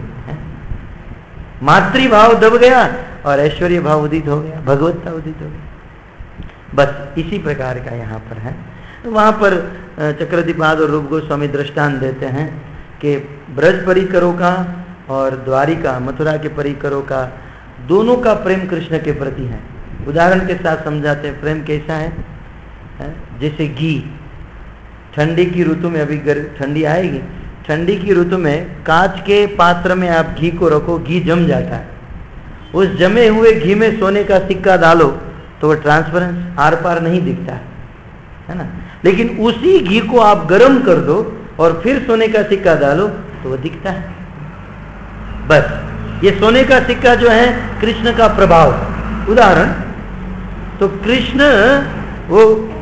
मातृभाव दब गया और ऐश्वर्य भाव उदित हो गया, भगवत्ता उदित हो गई। बस इसी प्रकार का यहाँ पर है। तो वहाँ पर चक्रदीपाद और रूप गोस्वामी दृष्टांत देते हैं कि ब्रज परिकरों का और द्वारिका मथुरा के परिकरों का दोनों का प्रेम कृष्ण के प्रति है। उदाहरण के साथ समझाते हैं प्रेम कैसा है, है? जैसे घी, ठंडी की ऋतु में, अभी ठंडी आएगी, ठंडी की ऋतु में कांच के पात्र में आप घी को रखो, घी जम जाता है, उस जमे हुए घी में सोने का सिक्का डालो तो वो ट्रांसपेरेंट, आर पार नहीं दिखता है, है ना। लेकिन उसी घी को आप गर्म कर दो और फिर सोने का सिक्का डालो तो वो दिखता है। बस ये सोने का सिक्का जो है कृष्ण का प्रभाव। उदाहरण, तो कृष्ण वो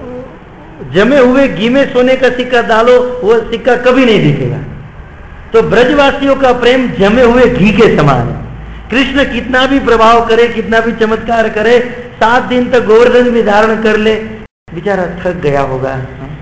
जमे हुए घी में सोने का सिक्का डालो, वो सिक्का कभी नहीं दिखेगा। तो ब्रजवासियों का प्रेम जमे हुए घी के समान है। कृष्ण कितना भी प्रभाव करे, कितना भी चमत्कार करे, सात दिन तक गोवर्धन भी धारण कर ले, बेचारा थक गया होगा।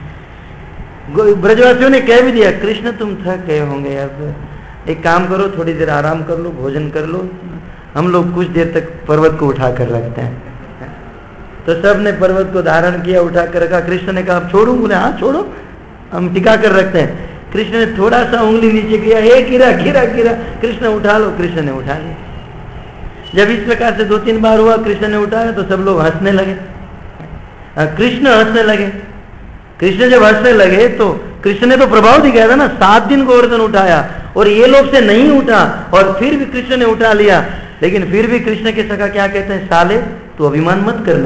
ब्रजवासियों ने कह भी दिया, कृष्ण तुम थक गए होंगे, अब एक काम करो, थोड़ी देर आराम कर लो, भोजन कर लो, हम लोग कुछ देर तक पर्वत को उठा कर रखते हैं। तो सब ने पर्वत को धारण किया, उठा कर रखा। कृष्ण ने कहा अब छोड़ू? बोले हाँ छोड़ो। हम टिका कर रखते हैं। कृष्ण ने थोड़ा सा उंगली नीचे किया, हे गिरा गिरा गिरा, कृष्ण उठा लो, कृष्ण ने उठा लिया। जब इस प्रकार से दो तीन बार हुआ, कृष्ण ने उठाया तो सब लोग हंसने लगे, कृष्ण हंसने लगे। कृष्ण जब हंसने लगे तो कृष्ण ने तो प्रभाव दिखाया था ना, सात दिन गोवर्धन उठाया और ये लोग से नहीं उठा, और फिर भी कृष्ण ने उठा लिया। लेकिन फिर भी कृष्ण के सखा क्या कहते हैं, साले तू अभिमान मत करना।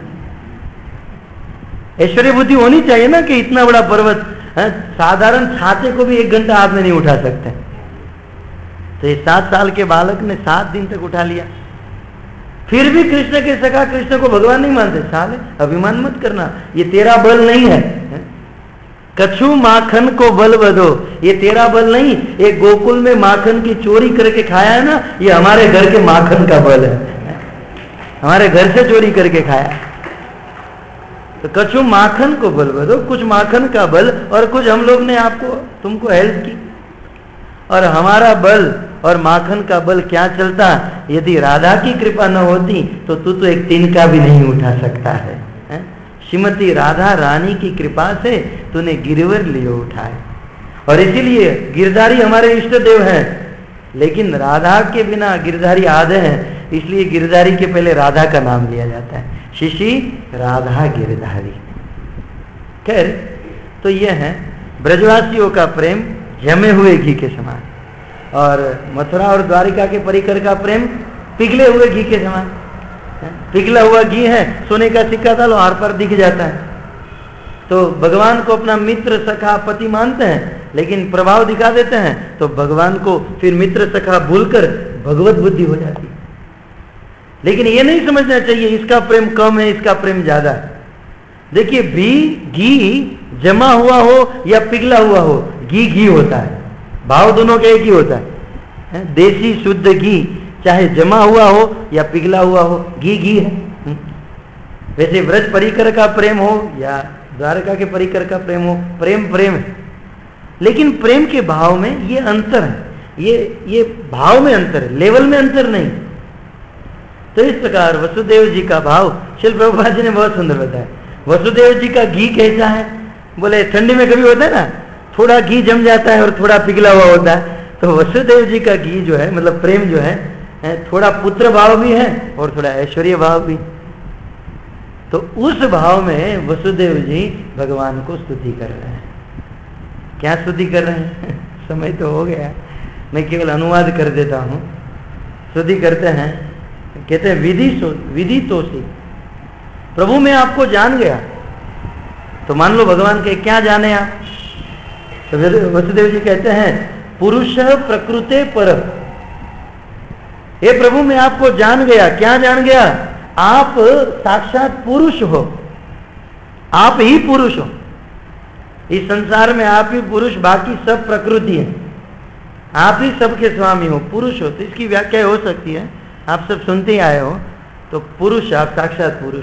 ऐश्वर्य बुद्धि होनी चाहिए ना कि इतना बड़ा पर्वत है, साधारण छाते को भी एक घंटा हाथ में नहीं उठा सकते। तो ये सात साल के बालक ने सात दिन तक उठा लिया। फिर भी कृष्ण के सखा कृष्ण को भगवान नहीं मानते, साले अभिमान मत करना, ये तेरा बल नहीं है। कछु माखन को बल बदो, ये तेरा बल नहीं, ये गोकुल में माखन की चोरी करके खाया है ना, ये हमारे घर के माखन का बल है, हमारे घर से चोरी करके खाया। तो कछु माखन को बल बदो, कुछ माखन का बल और कुछ हम लोग ने आपको तुमको हेल्प की, और हमारा बल और माखन का बल क्या चलता। यदि राधा की कृपा न होती तो तू तो एक तिनका भी नहीं उठा सकता है, है? श्रीमती राधा रानी की कृपा से तूने गिरवर लियो उठाए, और इसीलिए गिरधारी हमारे इष्ट देव हैं, लेकिन राधा के बिना गिरधारी आधे हैं, इसलिए गिरधारी के पहले राधा का नाम लिया जाता है, शिशि राधा गिरधारी। खैर, तो यह है ब्रजवासियों का प्रेम जमे हुए घी के समान, और मथुरा और द्वारिका के परिकर का प्रेम पिघले हुए घी के समान। पिघला हुआ घी है, सोने का सिक्का डालो आर पार दिख जाता है। तो भगवान को अपना मित्र सखा पति मानते हैं, लेकिन प्रभाव दिखा देते हैं तो भगवान को फिर मित्र सखा भूलकर भगवत बुद्धि हो जाती है। लेकिन ये नहीं समझना चाहिए इसका प्रेम कम है, इसका प्रेम ज्यादा है। देखिए, भी घी जमा हुआ हो या पिघला हुआ हो, घी घी होता है, भाव दोनों का एक ही होता है। देसी शुद्ध घी चाहे जमा हुआ हो या पिघला हुआ हो, घी घी है। वैसे व्रज परिकर का प्रेम हो या द्वारका के परिकर का प्रेम हो, प्रेम प्रेम है, लेकिन प्रेम के भाव में ये अंतर है, ये ये भाव में अंतर है, लेवल में अंतर नहीं। तो इस प्रकार वसुदेव जी का भाव श्रील प्रभुपाद जी ने बहुत सुंदर बताया। वसुदेव जी का घी कैसा है, बोले ठंडी में कभी होता है ना, थोड़ा घी जम जाता है और थोड़ा पिघला हुआ होता है। तो वसुदेव जी का घी जो है, मतलब प्रेम जो है, थोड़ा पुत्र भाव भी है और थोड़ा ऐश्वर्य भाव भी। तो उस भाव में वसुदेव जी भगवान को स्तुति कर रहे हैं। क्या स्तुति कर रहे हैं समय तो हो गया, मैं केवल अनुवाद कर देता हूं। स्तुति करते हैं, कहते हैं विधि सो विधि तोषी, प्रभु मैं आपको जान गया। तो मान लो भगवान के क्या जाने आप, तो वसुदेव जी कहते हैं पुरुष प्रकृते पर, हे प्रभु मैं आपको जान गया। क्या जान गया, आप साक्षात पुरुष हो, आप ही पुरुष हो, इस संसार में आप ही पुरुष, बाकी सब प्रकृति है, आप ही सबके स्वामी हो, पुरुष हो। तो इसकी व्याख्या हो सकती है, आप सब सुनते ही आए हो, तो पुरुष, आप साक्षात पुरुष।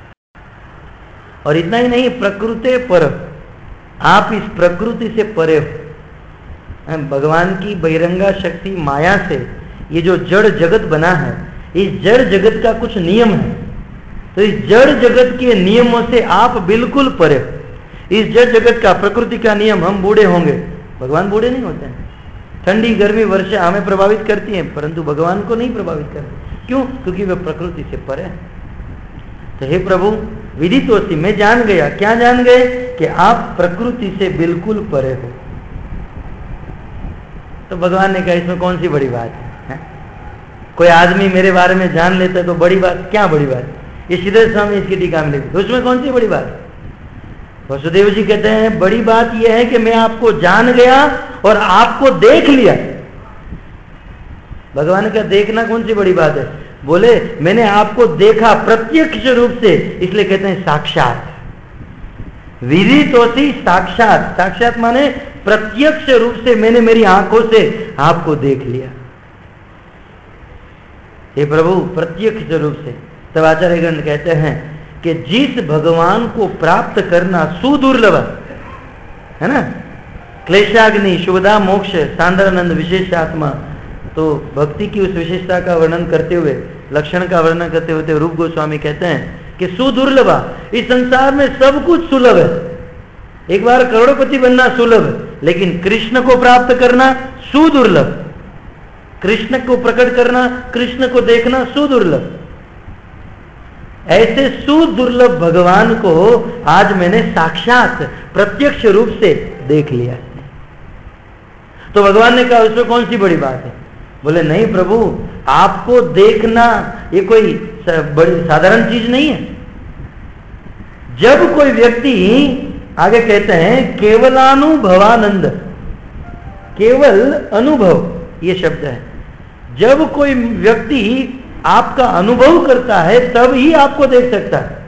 और इतना ही नहीं, प्रकृते पर, आप इस प्रकृति से परे हो। भगवान की बहिरंगा शक्ति माया से ये जो जड़ जगत बना है, इस जड़ जगत का कुछ नियम है, तो इस जड़ जगत के नियमों से आप बिल्कुल परे हो। इस जड़ जगत का, प्रकृति का नियम, हम बूढ़े होंगे, भगवान बूढ़े नहीं होते हैं। ठंडी गर्मी वर्षा हमें प्रभावित करती है, परंतु भगवान को नहीं प्रभावित करती। क्यों? क्योंकि वे प्रकृति से परे हैं। तो हे प्रभु विदितोषि, मैं जान गया। क्या जान गए? कि आप प्रकृति से बिल्कुल परे हो। तो भगवान ने कहा इसमें कौन सी बड़ी बात है, है? कोई आदमी मेरे बारे में जान लेता है तो बड़ी बात, क्या बड़ी बात? ये श्रीधर स्वामी इसकी टीका में लिखते, तो उसमें कौन सी बड़ी बात? वसुदेव जी कहते हैं बड़ी बात यह है कि मैं आपको जान गया और आपको देख लिया। भगवान का देखना कौन सी बड़ी बात है? बोले मैंने आपको देखा प्रत्यक्ष रूप से, इसलिए कहते हैं साक्षात। विदितोषि साक्षात, साक्षात माने प्रत्यक्ष रूप से मैंने मेरी आंखों से आपको देख लिया। हे प्रभु प्रत्यक्ष रूप से। तब आचार्य गण कहते हैं कि जिस भगवान को प्राप्त करना सुदुर्लभ है ना, क्लेशाग्नि शुभदा मोक्ष सांद्रानंद विशेषात्मा, तो भक्ति की उस विशेषता का वर्णन करते हुए, लक्षण का वर्णन करते हुए रूप गोस्वामी कहते हैं कि सुदुर्लभ, इस संसार में सब कुछ सुलभ है, एक बार करोड़पति बनना सुलभ, लेकिन कृष्ण को प्राप्त करना सुदुर्लभ। कृष्ण को प्रकट करना, कृष्ण को देखना सुदुर्लभ। ऐसे सुदुर्लभ भगवान को आज मैंने साक्षात प्रत्यक्ष रूप से देख लिया। तो भगवान ने कहा उसमें कौन सी बड़ी बात है? बोले नहीं प्रभु, आपको देखना ये कोई बड़ी साधारण चीज नहीं है। जब कोई व्यक्ति, आगे कहते हैं केवलानुभवानंद, केवल अनुभव ये शब्द है, जब कोई व्यक्ति आपका अनुभव करता है तब ही आपको देख सकता है।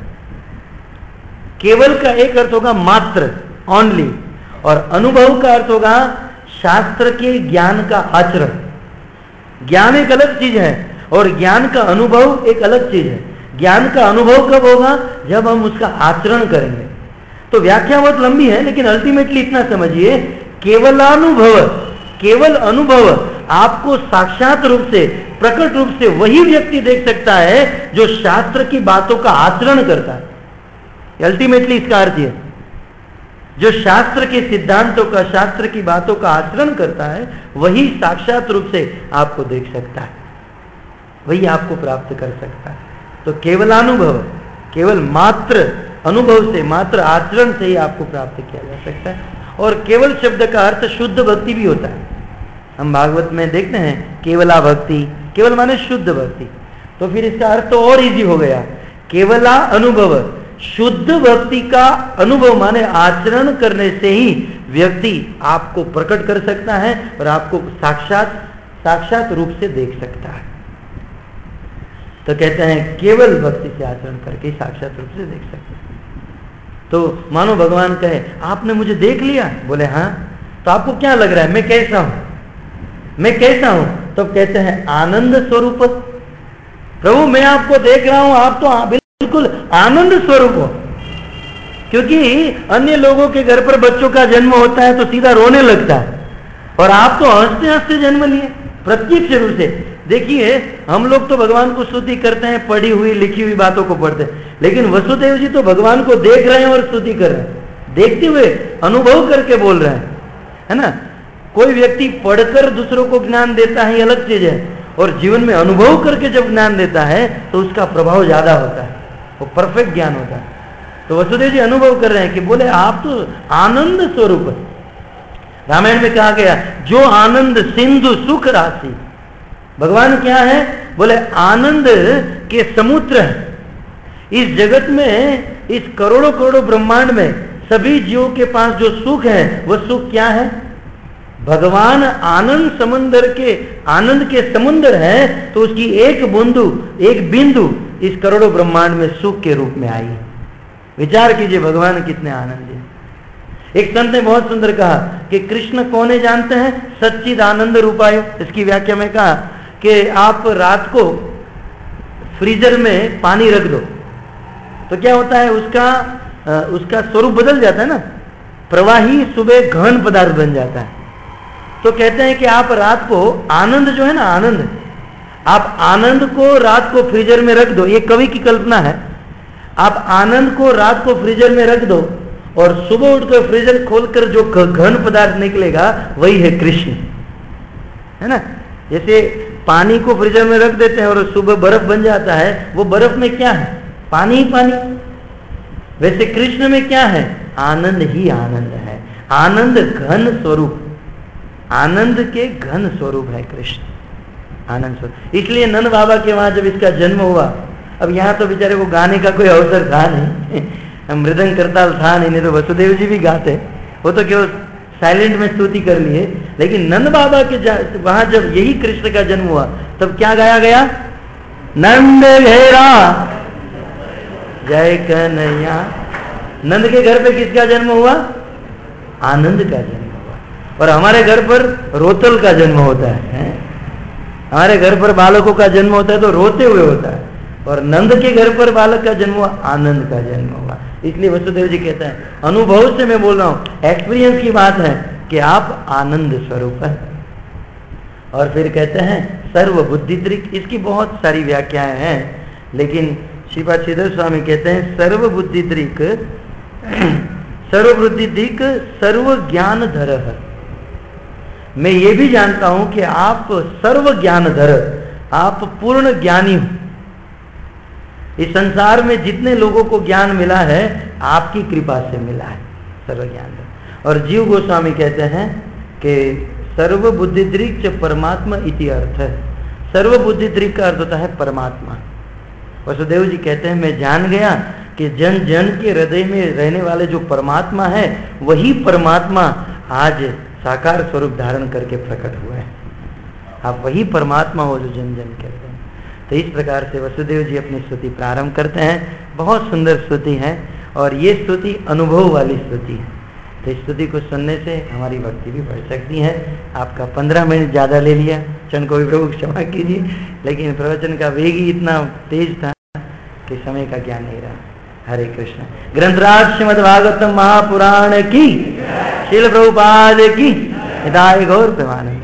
केवल का एक अर्थ होगा मात्र, ओनली, और अनुभव का अर्थ होगा शास्त्र के ज्ञान का आचरण। ज्ञान एक अलग चीज है और ज्ञान का अनुभव एक अलग चीज है। ज्ञान का अनुभव कब होगा? जब हम उसका आचरण करेंगे। तो व्याख्या बहुत लंबी है, लेकिन अल्टीमेटली इतना समझिए, केवलानुभव, केवल अनुभव आपको साक्षात रूप से, प्रकट रूप से वही व्यक्ति देख सकता है जो शास्त्र की बातों का आचरण करता है। अल्टीमेटली इसका अर्थ है, जो शास्त्र के सिद्धांतों का, शास्त्र की बातों का आचरण करता है वही साक्षात रूप से आपको देख सकता है, वही आपको प्राप्त कर सकता है। तो केवलानुभव, केवल मात्र अनुभव से, मात्र आचरण से ही आपको प्राप्त किया जा सकता है। और केवल शब्द का अर्थ शुद्ध भक्ति भी होता है। हम भागवत में देखते हैं केवला भक्ति, केवल माने शुद्ध भक्ति। तो फिर इसका अर्थ तो और इजी हो गया, केवला अनुभव, शुद्ध भक्ति का अनुभव माने आचरण करने से ही व्यक्ति आपको प्रकट कर सकता है और आपको साक्षात साक्षात रूप से देख सकता है। तो कहते हैं केवल भक्ति से आचरण करके साक्षात रूप से देख सकते हैं। तो मानो भगवान कहे आपने मुझे देख लिया, बोले हाँ, तो आपको क्या लग रहा है मैं कैसा हूं? मैं कैसा हूं? तो कहते हैं आनंद स्वरूप। प्रभु मैं आपको देख रहा हूं, आप तो बिल्कुल आनंद स्वरूप हो। क्योंकि अन्य लोगों के घर पर बच्चों का जन्म होता है तो सीधा रोने लगता है, और आप तो हंसते हंसते जन्म लिए प्रत्यक्ष रूप से। देखिए हम लोग तो भगवान को स्तुति करते हैं, पढ़ी हुई लिखी हुई बातों को पढ़ते हैं, लेकिन वसुदेव जी तो भगवान को देख रहे हैं और स्तुति कर रहे हैं, देखते हुए अनुभव करके बोल रहे हैं, है ना। कोई व्यक्ति पढ़कर दूसरों को ज्ञान देता है, ये अलग चीज है, और जीवन में अनुभव करके जब ज्ञान देता है तो उसका प्रभाव ज्यादा होता है, वो परफेक्ट ज्ञान होता है। तो वसुदेव जी अनुभव कर रहे हैं कि बोले आप तो आनंद स्वरूप है। रामायण में कहा गया जो आनंद सिंधु सुख राशि, भगवान क्या है? बोले आनंद के समुद्र है। इस जगत में, इस करोड़ों करोड़ों ब्रह्मांड में सभी जीवों के पास जो सुख है वह सुख क्या है? भगवान आनंद समंदर के, आनंद के समुद्र है, तो उसकी एक बूंदू, एक बिंदु इस करोड़ों ब्रह्मांड में सुख के रूप में आई। विचार कीजिए भगवान कितने आनंदी है। एक संत ने बहुत सुंदर कहा कि कृष्ण कौन है जानते हैं? सच्चिद आनंद रूपाय। इसकी व्याख्या में कहा कि आप रात को फ्रीजर में पानी रख दो तो क्या होता है, उसका उसका स्वरूप बदल जाता है ना, प्रवाही सुबह घन पदार्थ बन जाता है। तो कहते हैं कि आप रात को आनंद जो है ना, आनंद, आप आनंद को रात को फ्रीजर में रख दो, ये कवि की कल्पना है। आप आनंद को रात को फ्रीजर में रख दो और सुबह उठकर फ्रीजर खोलकर जो घन पदार्थ निकलेगा वही है कृष्ण, है ना। जैसे पानी को फ्रीजर में रख देते हैं और सुबह बर्फ बन जाता है, वो बर्फ में क्या है? पानी ही पानी। वैसे कृष्ण में क्या है? आनंद ही आनंद है। आनंद घन स्वरूप, आनंद के घन स्वरूप है कृष्ण, आनंद स्वरूप। इसलिए नंद बाबा के वहां जब इसका जन्म हुआ, अब यहाँ तो बेचारे को गाने का कोई अवसर था नहीं, मृदंग करताल था नहीं, नहीं तो वसुदेव जी भी गाते, वो तो केवल साइलेंट में स्तुति कर लिए। लेकिन नंद बाबा के वहां जब यही कृष्ण का जन्म हुआ तब क्या गाया गया? नंद घेरा जय कन्हैया। नंद के घर पे किसका जन्म हुआ? आनंद का जन्म हुआ। और हमारे घर पर रोतल का जन्म होता है, है? हमारे घर पर बालकों का जन्म होता है तो रोते हुए होता है, और नंद के घर पर बालक का जन्म हुआ, आनंद का जन्म हुआ। इसलिए वसुदेव जी कहते हैं, अनुभव से मैं बोल रहा हूं, एक्सपीरियंस की बात है कि आप आनंद स्वरूप है। और फिर कहते हैं सर्व बुद्धिदृक्। इसकी बहुत सारी व्याख्याएं हैं, लेकिन श्रीपाद श्रीधर स्वामी कहते हैं सर्व बुद्धिदृक्, सर्वबुद्धि दिक सर्व ज्ञान धर। मैं ये भी जानता हूं कि आप सर्व ज्ञान धर, आप पूर्ण ज्ञानी हो। इस संसार में जितने लोगों को ज्ञान मिला है आपकी कृपा से मिला है, सर्व ज्ञान धर। और जीव गोस्वामी कहते हैं कि सर्व बुद्धि दृक् च परमात्मा इति अर्थ है। सर्व बुद्धि दृक् का अर्थ होता है परमात्मा। वसुदेव जी कहते हैं मैं जान गया कि जन जन के हृदय में रहने वाले जो परमात्मा है वही परमात्मा आज साकार स्वरूप धारण करके प्रकट हुए हैं। आप वही परमात्मा हो जो जन जन के हृदय में। तो इस प्रकार से वसुदेव जी अपनी स्तुति प्रारंभ करते हैं। बहुत सुंदर स्तुति है और ये स्तुति अनुभव वाली स्तुति है। तो इस स्तुति को सुनने से हमारी भक्ति भी बढ़ सकती है। आपका पंद्रह मिनट ज़्यादा ले लिया, क्षण को भी प्रभु क्षमा कीजिए, लेकिन प्रवचन का वेग ही इतना तेज था कि समय का ज्ञान नहीं रहा। हरे कृष्ण। ग्रंथराज श्रीमद् भागवतम महापुराण की, श्रील प्रभुपाद की, हिदाय गौर प्रेमानंद।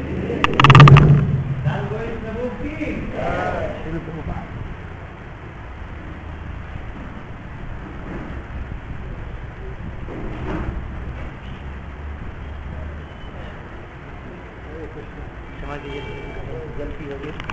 क्षमा कीजिए, गलती हो गई।